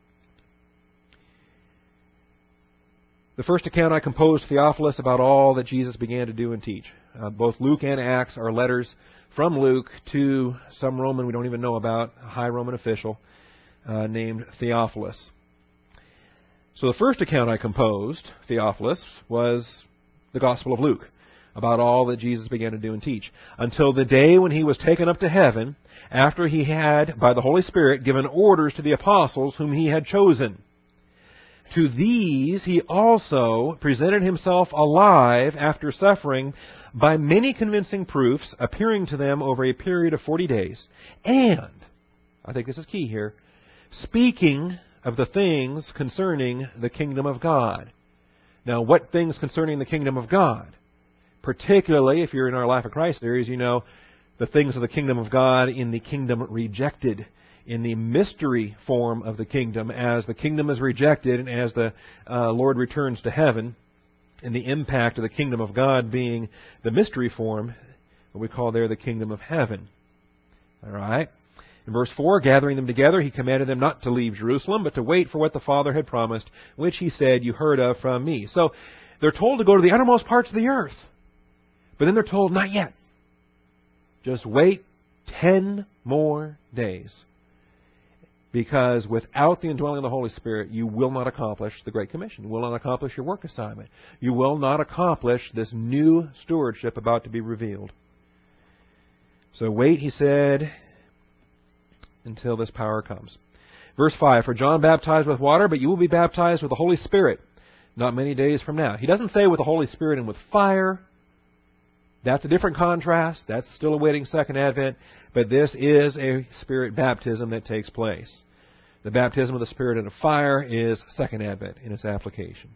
The first account I composed, Theophilus, about all that Jesus began to do and teach. Uh, both Luke and Acts are letters from Luke to some Roman we don't even know about, a high Roman official uh, named Theophilus. So the first account I composed, Theophilus, was the Gospel of Luke, about all that Jesus began to do and teach, until the day when He was taken up to heaven, after He had, by the Holy Spirit, given orders to the apostles whom He had chosen. To these He also presented Himself alive after suffering by many convincing proofs, appearing to them over a period of forty days. And, I think this is key here, speaking of the things concerning the kingdom of God. Now, what things concerning the kingdom of God? Particularly, if you're in our Life of Christ series, you know the things of the kingdom of God in the kingdom rejected, in the mystery form of the kingdom, as the kingdom is rejected and as the uh, Lord returns to heaven, and the impact of the kingdom of God being the mystery form, what we call there the kingdom of heaven. All right? In verse four, gathering them together, He commanded them not to leave Jerusalem, but to wait for what the Father had promised, which He said, you heard of from Me. So they're told to go to the uttermost parts of the earth. But then they're told, not yet. Just wait ten more days. Because without the indwelling of the Holy Spirit, you will not accomplish the Great Commission. You will not accomplish your work assignment. You will not accomplish this new stewardship about to be revealed. So wait, he said, until this power comes. Verse five, for John baptized with water, but you will be baptized with the Holy Spirit not many days from now. He doesn't say with the Holy Spirit and with fire. That's a different contrast. That's still awaiting second advent. But this is a Spirit baptism that takes place. The baptism of the Spirit and of fire is second advent in its application.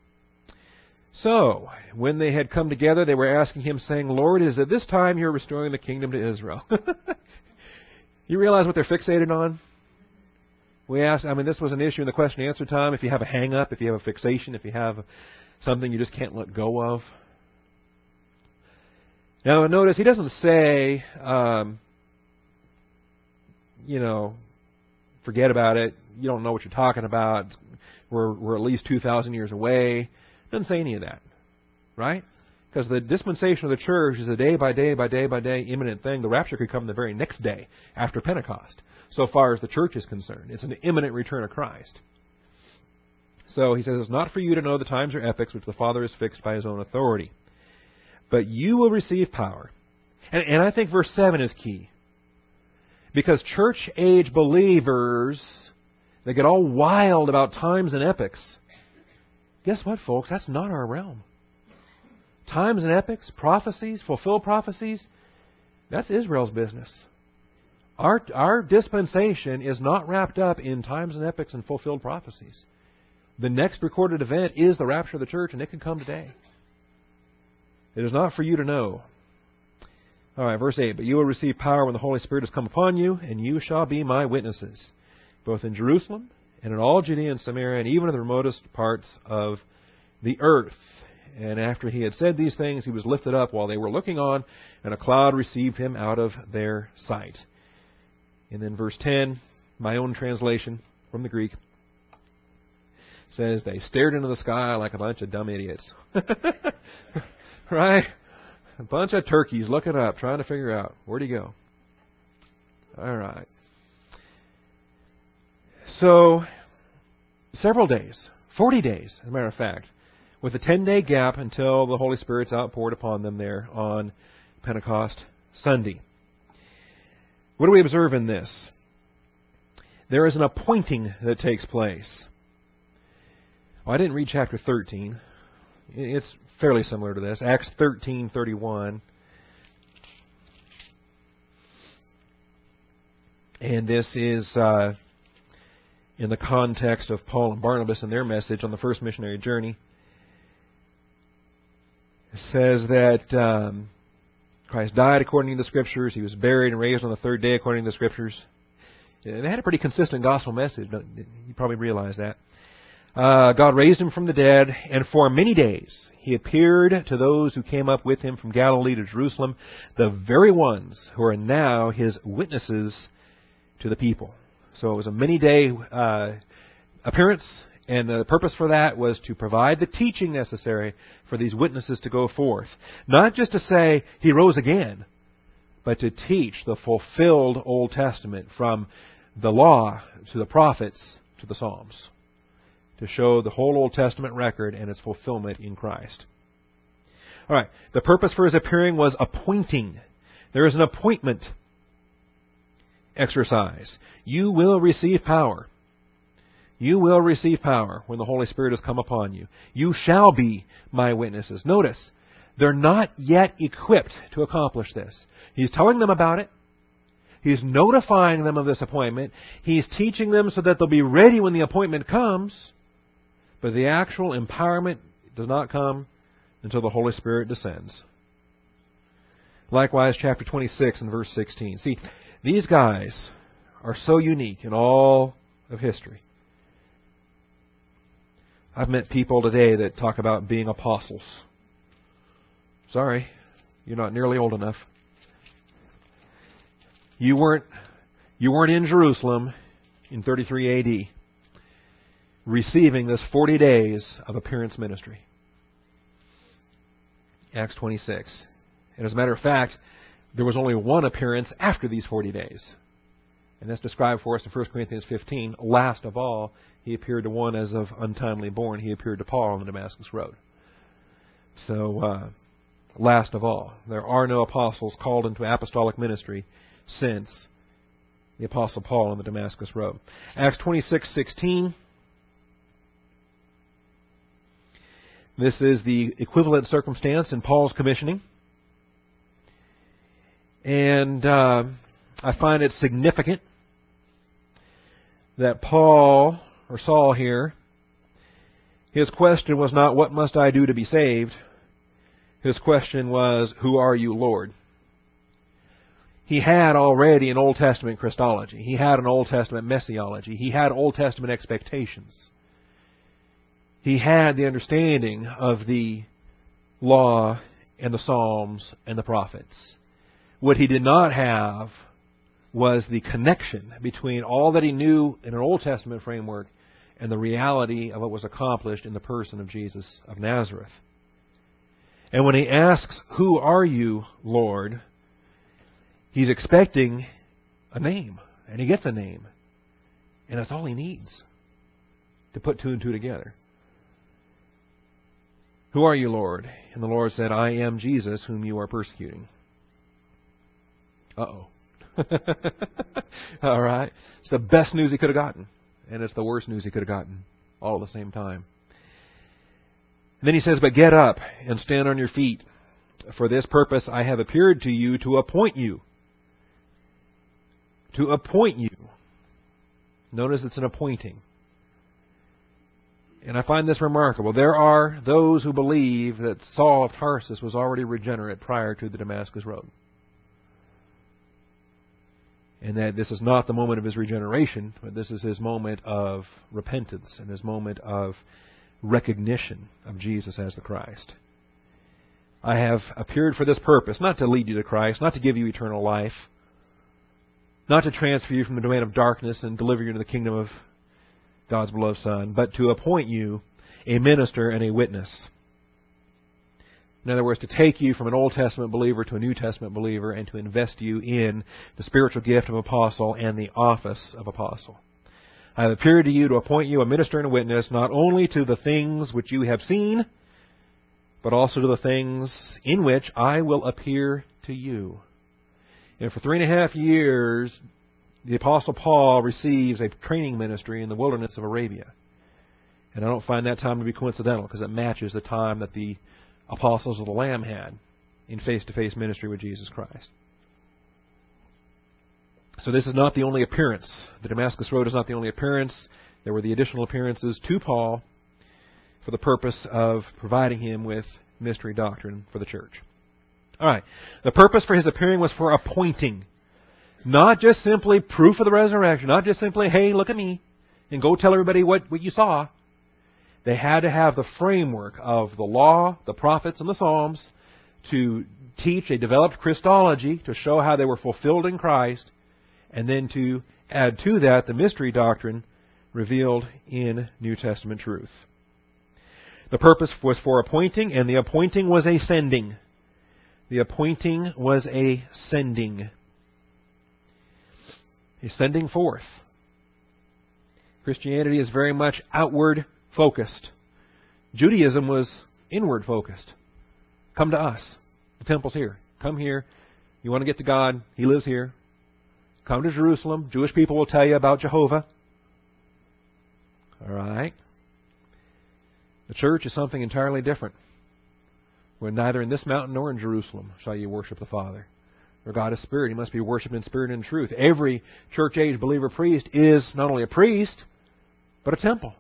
So, when they had come together, they were asking him, saying, Lord, is it this time you're restoring the kingdom to Israel? You realize what they're fixated on? We asked, I mean, this was an issue in the question and answer time. If you have a hang-up, if you have a fixation, if you have something you just can't let go of. Now, notice he doesn't say, um, you know, forget about it. You don't know what you're talking about. We're, we're at least two thousand years away. Doesn't say any of that, right? Because the dispensation of the church is a day by day by day by day imminent thing. The rapture could come the very next day after Pentecost, so far as the church is concerned. It's an imminent return of Christ. So he says, it's not for you to know the times or epochs which the Father has fixed by His own authority. But you will receive power. And, and I think verse seven is key. Because church-age believers, they get all wild about times and epochs. Guess what, folks? That's not our realm. Times and epochs, prophecies, fulfilled prophecies, that's Israel's business. Our, our dispensation is not wrapped up in times and epochs and fulfilled prophecies. The next recorded event is the rapture of the church, and it can come today. It is not for you to know. All right, verse eight. But you will receive power when the Holy Spirit has come upon you, and you shall be my witnesses, both in Jerusalem and in all Judea and Samaria, and even in the remotest parts of the earth. And after he had said these things, he was lifted up while they were looking on, and a cloud received him out of their sight. And then verse ten, my own translation from the Greek, says, they stared into the sky like a bunch of dumb idiots. Right? A bunch of turkeys looking up, trying to figure out, where'd he go? All right. So, several days, forty days, as a matter of fact, with a ten-day gap until the Holy Spirit's outpoured upon them there on Pentecost Sunday. What do we observe in this? There is an appointing that takes place. Well, I didn't read chapter thirteen. It's fairly similar to this. Acts thirteen thirty-one. And this is uh, in the context of Paul and Barnabas and their message on the first missionary journey. It says that um, Christ died according to the Scriptures. He was buried and raised on the third day according to the Scriptures. They had a pretty consistent gospel message. You probably realize that. Uh, God raised him from the dead, and for many days he appeared to those who came up with him from Galilee to Jerusalem, the very ones who are now his witnesses to the people. So it was a many-day uh, appearance, and the purpose for that was to provide the teaching necessary for these witnesses to go forth. Not just to say, he rose again, but to teach the fulfilled Old Testament from the law to the prophets to the Psalms. To show the whole Old Testament record and its fulfillment in Christ. All right. The purpose for his appearing was appointing. There is an appointment exercise. You will receive power. You will receive power when the Holy Spirit has come upon you. You shall be my witnesses. Notice, they're not yet equipped to accomplish this. He's telling them about it. He's notifying them of this appointment. He's teaching them so that they'll be ready when the appointment comes. But the actual empowerment does not come until the Holy Spirit descends. Likewise, chapter twenty-six and verse sixteen. See, these guys are so unique in all of history. I've met people today that talk about being apostles. Sorry, you're not nearly old enough. You weren't, you weren't in Jerusalem in thirty-three A D receiving this forty days of appearance ministry. Acts twenty-six. And as a matter of fact, there was only one appearance after these forty days. And that's described for us in First Corinthians fifteen. Last of all, he appeared to one as of untimely born. He appeared to Paul on the Damascus Road. So, uh, last of all, there are no apostles called into apostolic ministry since the Apostle Paul on the Damascus Road. Acts twenty-six sixteen. This is the equivalent circumstance in Paul's commissioning. And uh, I find it significant that Paul, or Saul here, his question was not, what must I do to be saved? His question was, who are you, Lord? He had already an Old Testament Christology. He had an Old Testament Messiology. He had Old Testament expectations. He had the understanding of the law and the Psalms and the prophets. What he did not have was the connection between all that he knew in an Old Testament framework and the reality of what was accomplished in the person of Jesus of Nazareth. And when he asks, who are you, Lord? He's expecting a name. And he gets a name. And that's all he needs to put two and two together. Who are you, Lord? And the Lord said, I am Jesus whom you are persecuting. Uh-oh. All right. It's the best news he could have gotten. And it's the worst news he could have gotten. All at the same time. And then he says, but get up and stand on your feet. For this purpose I have appeared to you to appoint you. To appoint you. Notice it's an appointing. And I find this remarkable. There are those who believe that Saul of Tarsus was already regenerate prior to the Damascus Road. And that this is not the moment of his regeneration, but this is his moment of repentance and his moment of recognition of Jesus as the Christ. I have appeared for this purpose, not to lead you to Christ, not to give you eternal life, not to transfer you from the domain of darkness and deliver you into the kingdom of God's beloved Son, but to appoint you a minister and a witness. In other words, to take you from an Old Testament believer to a New Testament believer and to invest you in the spiritual gift of apostle and the office of apostle. I have appeared to you to appoint you a minister and a witness, not only to the things which you have seen, but also to the things in which I will appear to you. And for three and a half years, the Apostle Paul receives a training ministry in the wilderness of Arabia. And I don't find that time to be coincidental, because it matches the time that the apostles of the Lamb had in face-to-face ministry with Jesus Christ. So this is not the only appearance. The Damascus Road is not the only appearance. There were the additional appearances to Paul for the purpose of providing him with mystery doctrine for the church. All right. The purpose for his appearing was for appointing. Not just simply proof of the resurrection. Not just simply, hey, look at me, and go tell everybody what, what you saw. They had to have the framework of the law, the prophets, and the Psalms to teach a developed Christology, to show how they were fulfilled in Christ, and then to add to that the mystery doctrine revealed in New Testament truth. The purpose was for appointing, and the appointing was a sending. The appointing was a sending. A sending forth. Christianity is very much outward focused. Judaism was inward focused. Come to us. The temple's here. Come here. You want to get to God? He lives here. Come to Jerusalem. Jewish people will tell you about Jehovah. All right. The church is something entirely different. Where neither in this mountain nor in Jerusalem shall you worship the Father. For God is spirit. He must be worshipped in spirit and in truth. Every church-age believer priest is not only a priest, but a temple.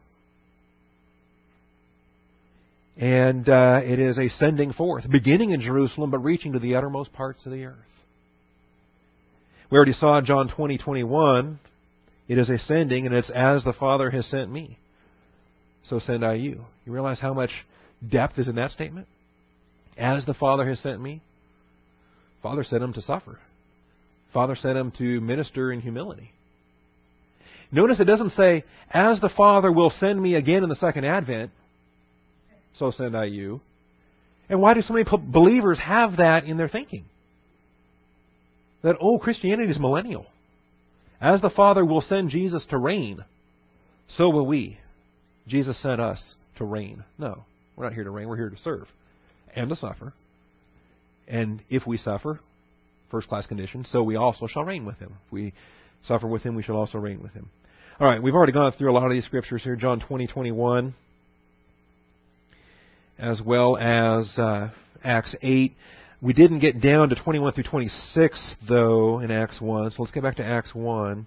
And uh, it is a sending forth, beginning in Jerusalem, but reaching to the uttermost parts of the earth. We already saw in John twenty twenty-one, it is a sending, and it's as the Father has sent me, so send I you. You realize how much depth is in that statement? As the Father has sent me. Father sent him to suffer. Father sent him to minister in humility. Notice it doesn't say, as the Father will send me again in the second advent, so send I you. And why do so many believers have that in their thinking? That, oh, Christianity is millennial. As the Father will send Jesus to reign, so will we. Jesus sent us to reign. No, we're not here to reign. We're here to serve and to suffer. And if we suffer, first-class condition, so we also shall reign with Him. If we suffer with Him, we shall also reign with Him. All right, we've already gone through a lot of these scriptures here. John twenty, twenty-one, as well as uh, Acts eight. We didn't get down to twenty-one through twenty-six, though, in Acts one. So let's get back to Acts one.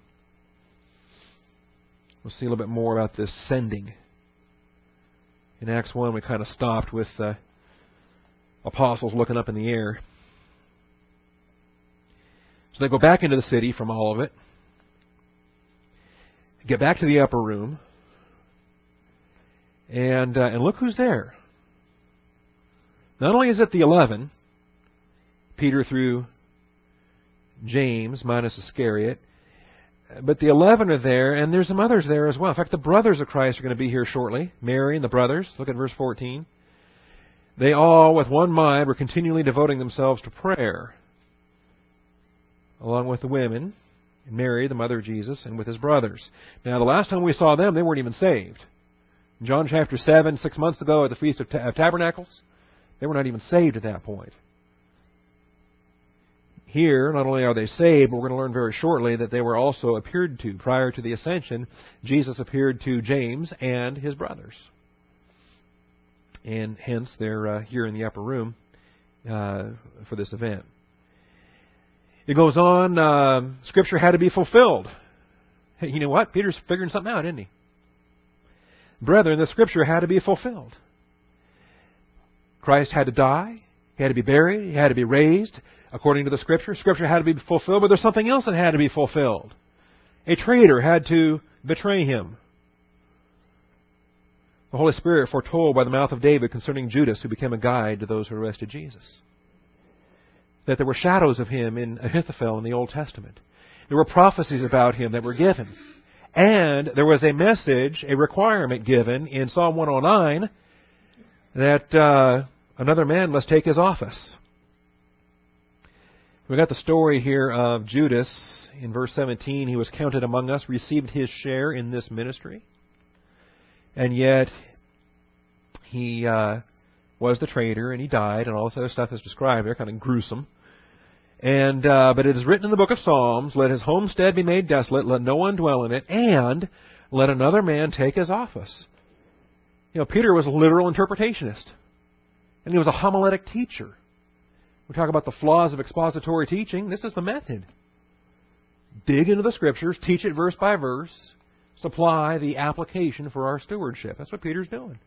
We'll see a little bit more about this sending. In Acts one, we kind of stopped with uh, apostles looking up in the air. So they go back into the city from all of it. Get back to the upper room. And, uh, and look who's there. Not only is it the eleven, Peter through James minus Iscariot, but the eleven are there, and there's some others there as well. In fact, the brothers of Christ are going to be here shortly. Mary and the brothers. Look at verse fourteen. They all, with one mind, were continually devoting themselves to prayer, along with the women, Mary, the mother of Jesus, and with his brothers. Now, the last time we saw them, they weren't even saved. In John chapter seven, six months ago at the Feast of Tabernacles, they were not even saved at that point. Here, not only are they saved, but we're going to learn very shortly that they were also appeared to. Prior to the ascension, Jesus appeared to James and his brothers. And hence, they're uh, here in the upper room uh, for this event. It goes on, uh, Scripture had to be fulfilled. Hey, you know what? Peter's figuring something out, isn't he? Brethren, the Scripture had to be fulfilled. Christ had to die. He had to be buried. He had to be raised. According to the Scripture, Scripture had to be fulfilled, but there's something else that had to be fulfilled. A traitor had to betray him. The Holy Spirit foretold by the mouth of David concerning Judas, who became a guide to those who arrested Jesus. That there were shadows of him in Ahithophel in the Old Testament. There were prophecies about him that were given. And there was a message, a requirement given in Psalm one oh nine that uh, another man must take his office. We got the story here of Judas in verse seventeen. He was counted among us, received his share in this ministry. And yet he uh, was the traitor, and he died, and all this other stuff is described there, kind of gruesome. And uh, but it is written in the book of Psalms, let his homestead be made desolate, let no one dwell in it, and let another man take his office. You know, Peter was a literal interpretationist, and he was a homiletic teacher. We talk about the flaws of expository teaching. This is the method. Dig into the Scriptures, teach it verse by verse, supply the application for our stewardship. That's what Peter's doing.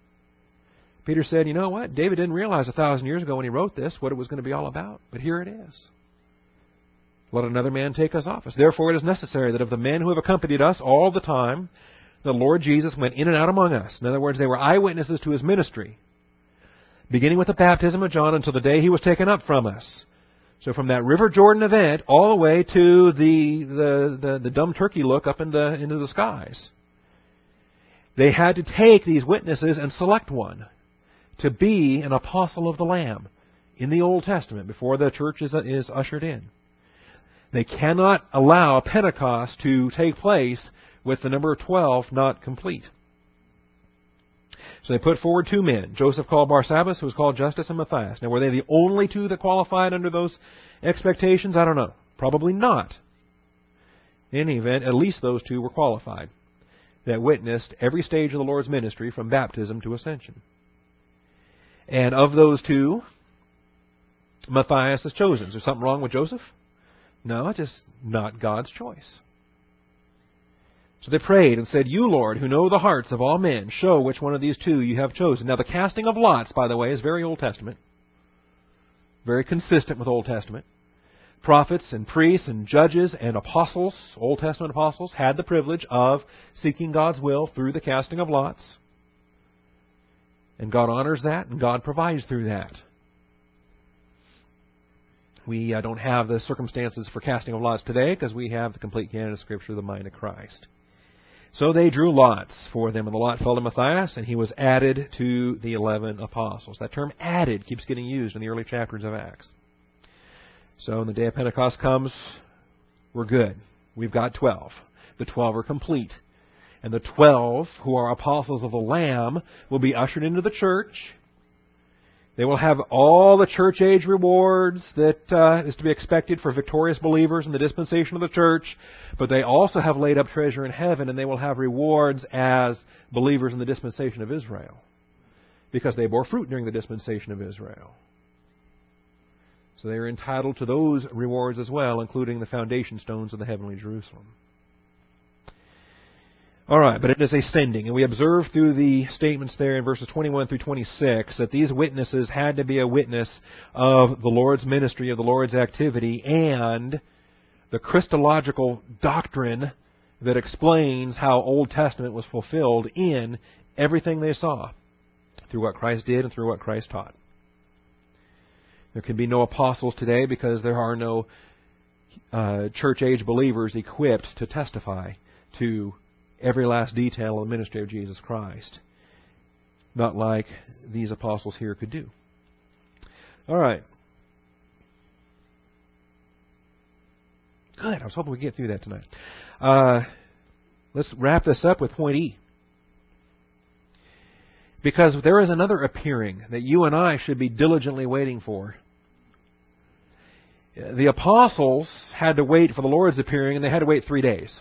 Peter said, you know what? David didn't realize a thousand years ago when he wrote this what it was going to be all about. But here it is. Let another man take his office. Therefore it is necessary that of the men who have accompanied us all the time, the Lord Jesus went in and out among us. In other words, they were eyewitnesses to his ministry, beginning with the baptism of John until the day he was taken up from us. So from that River Jordan event all the way to the the, the, the dumb turkey look up into, into the skies. They had to take these witnesses and select one to be an apostle of the Lamb in the Old Testament before the church is, is ushered in. They cannot allow Pentecost to take place with the number twelve not complete. So they put forward two men, Joseph called Barsabbas, who was called Justus, and Matthias. Now, were they the only two that qualified under those expectations? I don't know. Probably not. In any event, at least those two were qualified that witnessed every stage of the Lord's ministry from baptism to ascension. And of those two, Matthias is chosen. Is there something wrong with Joseph? No, it's just not God's choice. So they prayed and said, you, Lord, who know the hearts of all men, show which one of these two you have chosen. Now, the casting of lots, by the way, is very Old Testament. Very consistent with Old Testament. Prophets and priests and judges and apostles, Old Testament apostles, had the privilege of seeking God's will through the casting of lots. And God honors that, and God provides through that. We uh, don't have the circumstances for casting of lots today because we have the complete canon of Scripture, the mind of Christ. So they drew lots for them, and the lot fell to Matthias, and he was added to the eleven apostles. That term added keeps getting used in the early chapters of Acts. So when the day of Pentecost comes, we're good. We've got twelve. The twelve are complete. And the twelve, who are apostles of the Lamb, will be ushered into the church. They will have all the church age rewards that uh, is to be expected for victorious believers in the dispensation of the church. But they also have laid up treasure in heaven, and they will have rewards as believers in the dispensation of Israel, because they bore fruit during the dispensation of Israel. So they are entitled to those rewards as well, including the foundation stones of the heavenly Jerusalem. All right, but it is a sending. And we observe through the statements there in verses twenty-one through twenty-six that these witnesses had to be a witness of the Lord's ministry, of the Lord's activity, and the Christological doctrine that explains how Old Testament was fulfilled in everything they saw, through what Christ did and through what Christ taught. There can be no apostles today because there are no uh, church-age believers equipped to testify to every last detail of the ministry of Jesus Christ. Not like these apostles here could do. All right. Good. I was hoping we'd get through that tonight. Uh, let's wrap this up with point E. Because there is another appearing that you and I should be diligently waiting for. The apostles had to wait for the Lord's appearing, and they had to wait three days.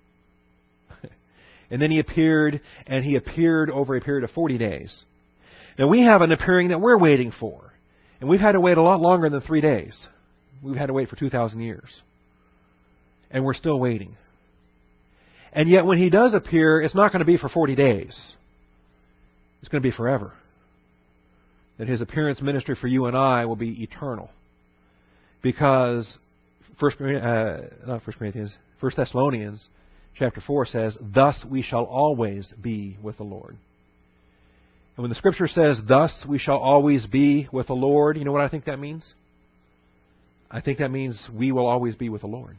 And then He appeared, and He appeared over a period of forty days. Now we have an appearing that we're waiting for. And we've had to wait a lot longer than three days. We've had to wait for two thousand years. And we're still waiting. And yet when He does appear, it's not going to be for forty days. It's going to be forever. That His appearance ministry for you and I will be eternal. Because First, uh, not First Corinthians, First Thessalonians chapter four says, "Thus we shall always be with the Lord." And when the Scripture says, "Thus we shall always be with the Lord," you know what I think that means? I think that means we will always be with the Lord.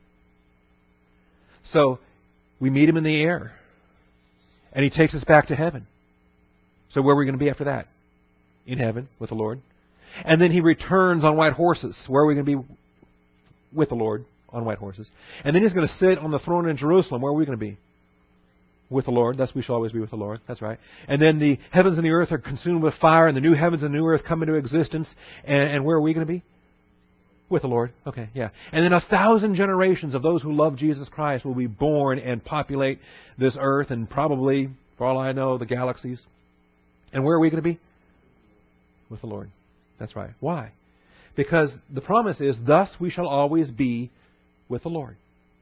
So we meet Him in the air, and He takes us back to heaven. So where are we going to be after that? In heaven with the Lord. And then He returns on white horses. Where are we going to be with the Lord? On white horses. And then He's going to sit on the throne in Jerusalem. Where are we going to be? With the Lord. Thus we shall always be with the Lord. That's right. And then the heavens and the earth are consumed with fire, and the new heavens and new earth come into existence. And, and where are we going to be? With the Lord. Okay, yeah. And then a thousand generations of those who love Jesus Christ will be born and populate this earth, and probably, for all I know, the galaxies. And where are we going to be? With the Lord. That's right. Why? Because the promise is, "Thus we shall always be with the Lord."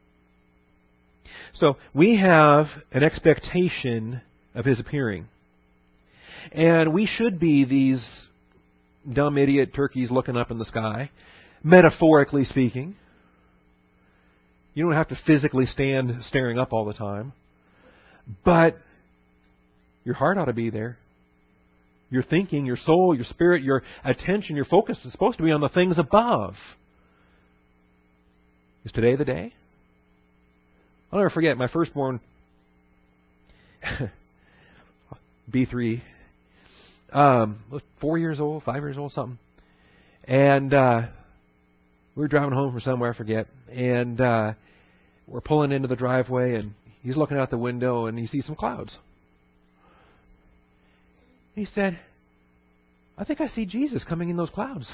So we have an expectation of His appearing. And we should be these dumb idiot turkeys looking up in the sky, metaphorically speaking. You don't have to physically stand staring up all the time. But your heart ought to be there. Your thinking, your soul, your spirit, your attention, your focus is supposed to be on the things above. Is today the day? I'll never forget my firstborn, B three, um, four years old, five years old, something. And uh, we were driving home from somewhere, I forget. And uh, we're pulling into the driveway, and he's looking out the window, and he sees some clouds. He said, "I think I see Jesus coming in those clouds."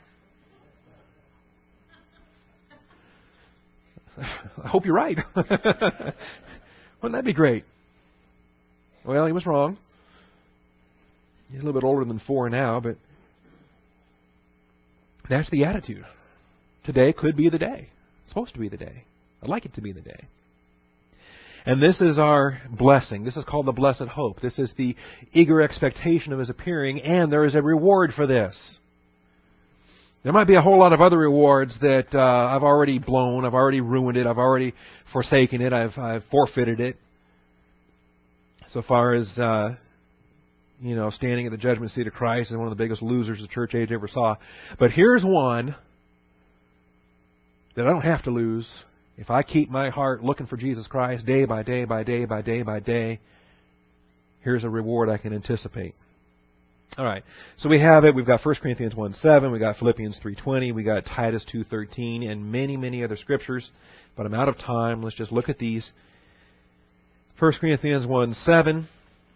I hope you're right. Wouldn't that be great? Well, he was wrong. He's a little bit older than four now, but that's the attitude. Today could be the day. It's supposed to be the day. I'd like it to be the day. And this is our blessing. This is called the blessed hope. This is the eager expectation of His appearing, and there is a reward for this. There might be a whole lot of other rewards that uh, I've already blown, I've already ruined it, I've already forsaken it, I've, I've forfeited it. So far as, uh, you know, standing at the judgment seat of Christ is one of the biggest losers the church age ever saw. But here's one that I don't have to lose. If I keep my heart looking for Jesus Christ day by day by day by day by day, here's a reward I can anticipate. All right. So we have it. We've got First Corinthians one seven. We've got Philippians three twenty. We've got Titus two thirteen and many, many other scriptures. But I'm out of time. Let's just look at these. First Corinthians one seven.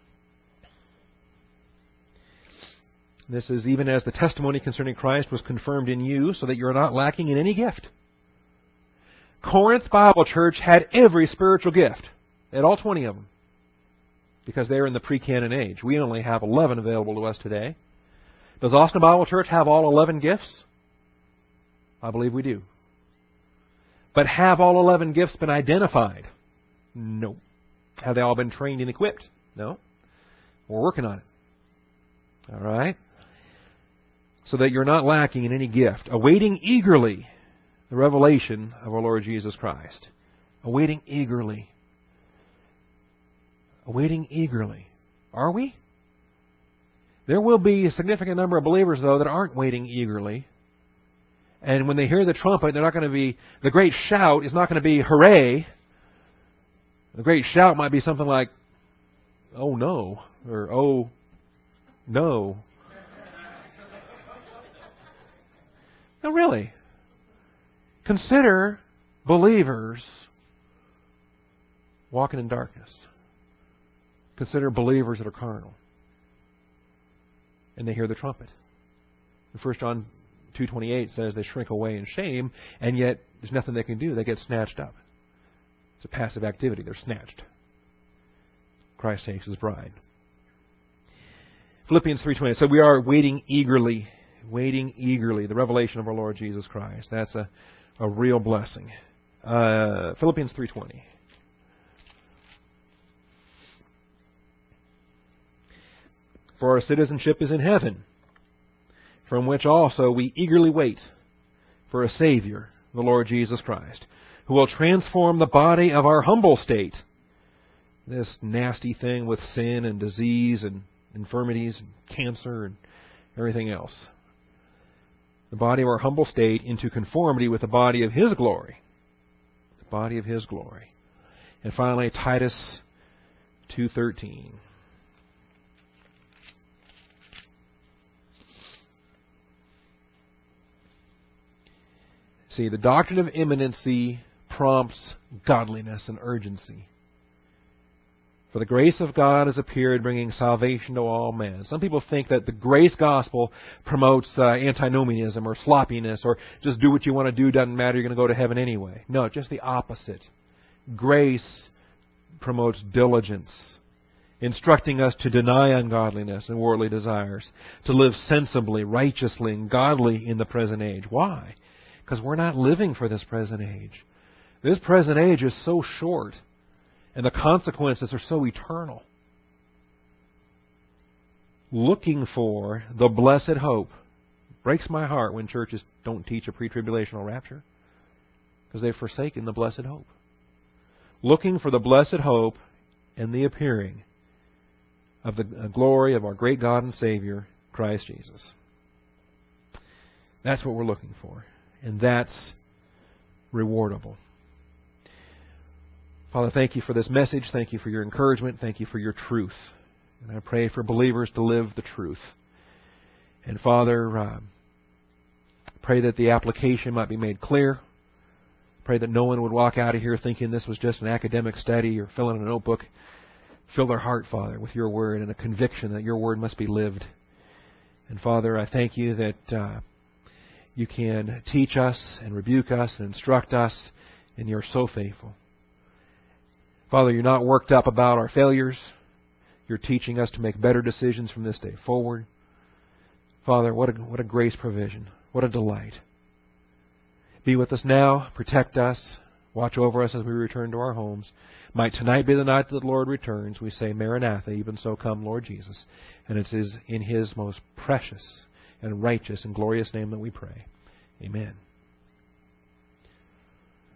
This is even as the testimony concerning Christ was confirmed in you, so that you are not lacking in any gift. Corinth Bible Church had every spiritual gift. They had all twenty of them. Because they're in the pre-canon age. We only have eleven available to us today. Does Austin Bible Church have all eleven gifts? I believe we do. But have all eleven gifts been identified? No. Have they all been trained and equipped? No. We're working on it. All right? So that you're not lacking in any gift. Awaiting eagerly the revelation of our Lord Jesus Christ. Awaiting eagerly. Awaiting eagerly. Are we? There will be a significant number of believers, though, that aren't waiting eagerly. And when they hear the trumpet, they're not going to be, the great shout is not going to be, hooray. The great shout might be something like, oh no, or oh no. No, really. Consider believers walking in darkness. Consider believers that are carnal. And they hear the trumpet. First John two twenty-eight says they shrink away in shame, and yet there's nothing they can do. They get snatched up. It's a passive activity. They're snatched. Christ takes His bride. Philippians three twenty. So we are waiting eagerly, waiting eagerly, the revelation of our Lord Jesus Christ. That's a, a real blessing. Uh, Philippians three twenty. For our citizenship is in heaven, from which also we eagerly wait for a Savior, the Lord Jesus Christ, who will transform the body of our humble state, this nasty thing with sin and disease and infirmities and cancer and everything else, the body of our humble state into conformity with the body of His glory, the body of His glory. And finally, Titus two thirteen. See, the doctrine of imminency prompts godliness and urgency. For the grace of God has appeared, bringing salvation to all men. Some people think that the grace gospel promotes uh, antinomianism or sloppiness, or just do what you want to do, doesn't matter, you're going to go to heaven anyway. No, just the opposite. Grace promotes diligence, instructing us to deny ungodliness and worldly desires, to live sensibly, righteously, and godly in the present age. Why? Because we're not living for this present age. This present age is so short, and the consequences are so eternal. Looking for the blessed hope. Breaks my heart when churches don't teach a pre-tribulational rapture, because they've forsaken the blessed hope. Looking for the blessed hope and the appearing of the glory of our great God and Savior, Christ Jesus. That's what we're looking for. And that's rewardable. Father, thank You for this message. Thank You for Your encouragement. Thank You for Your truth. And I pray for believers to live the truth. And Father, uh, pray that the application might be made clear. Pray that no one would walk out of here thinking this was just an academic study or fill in a notebook. Fill their heart, Father, with Your Word and a conviction that Your Word must be lived. And Father, I thank You that Uh, You can teach us and rebuke us and instruct us, and You're so faithful. Father, You're not worked up about our failures. You're teaching us to make better decisions from this day forward. Father, what a, what a grace provision. What a delight. Be with us now. Protect us. Watch over us as we return to our homes. Might tonight be the night that the Lord returns. We say, Maranatha, even so come, Lord Jesus. And it's in His most precious and righteous and glorious name that we pray. Amen.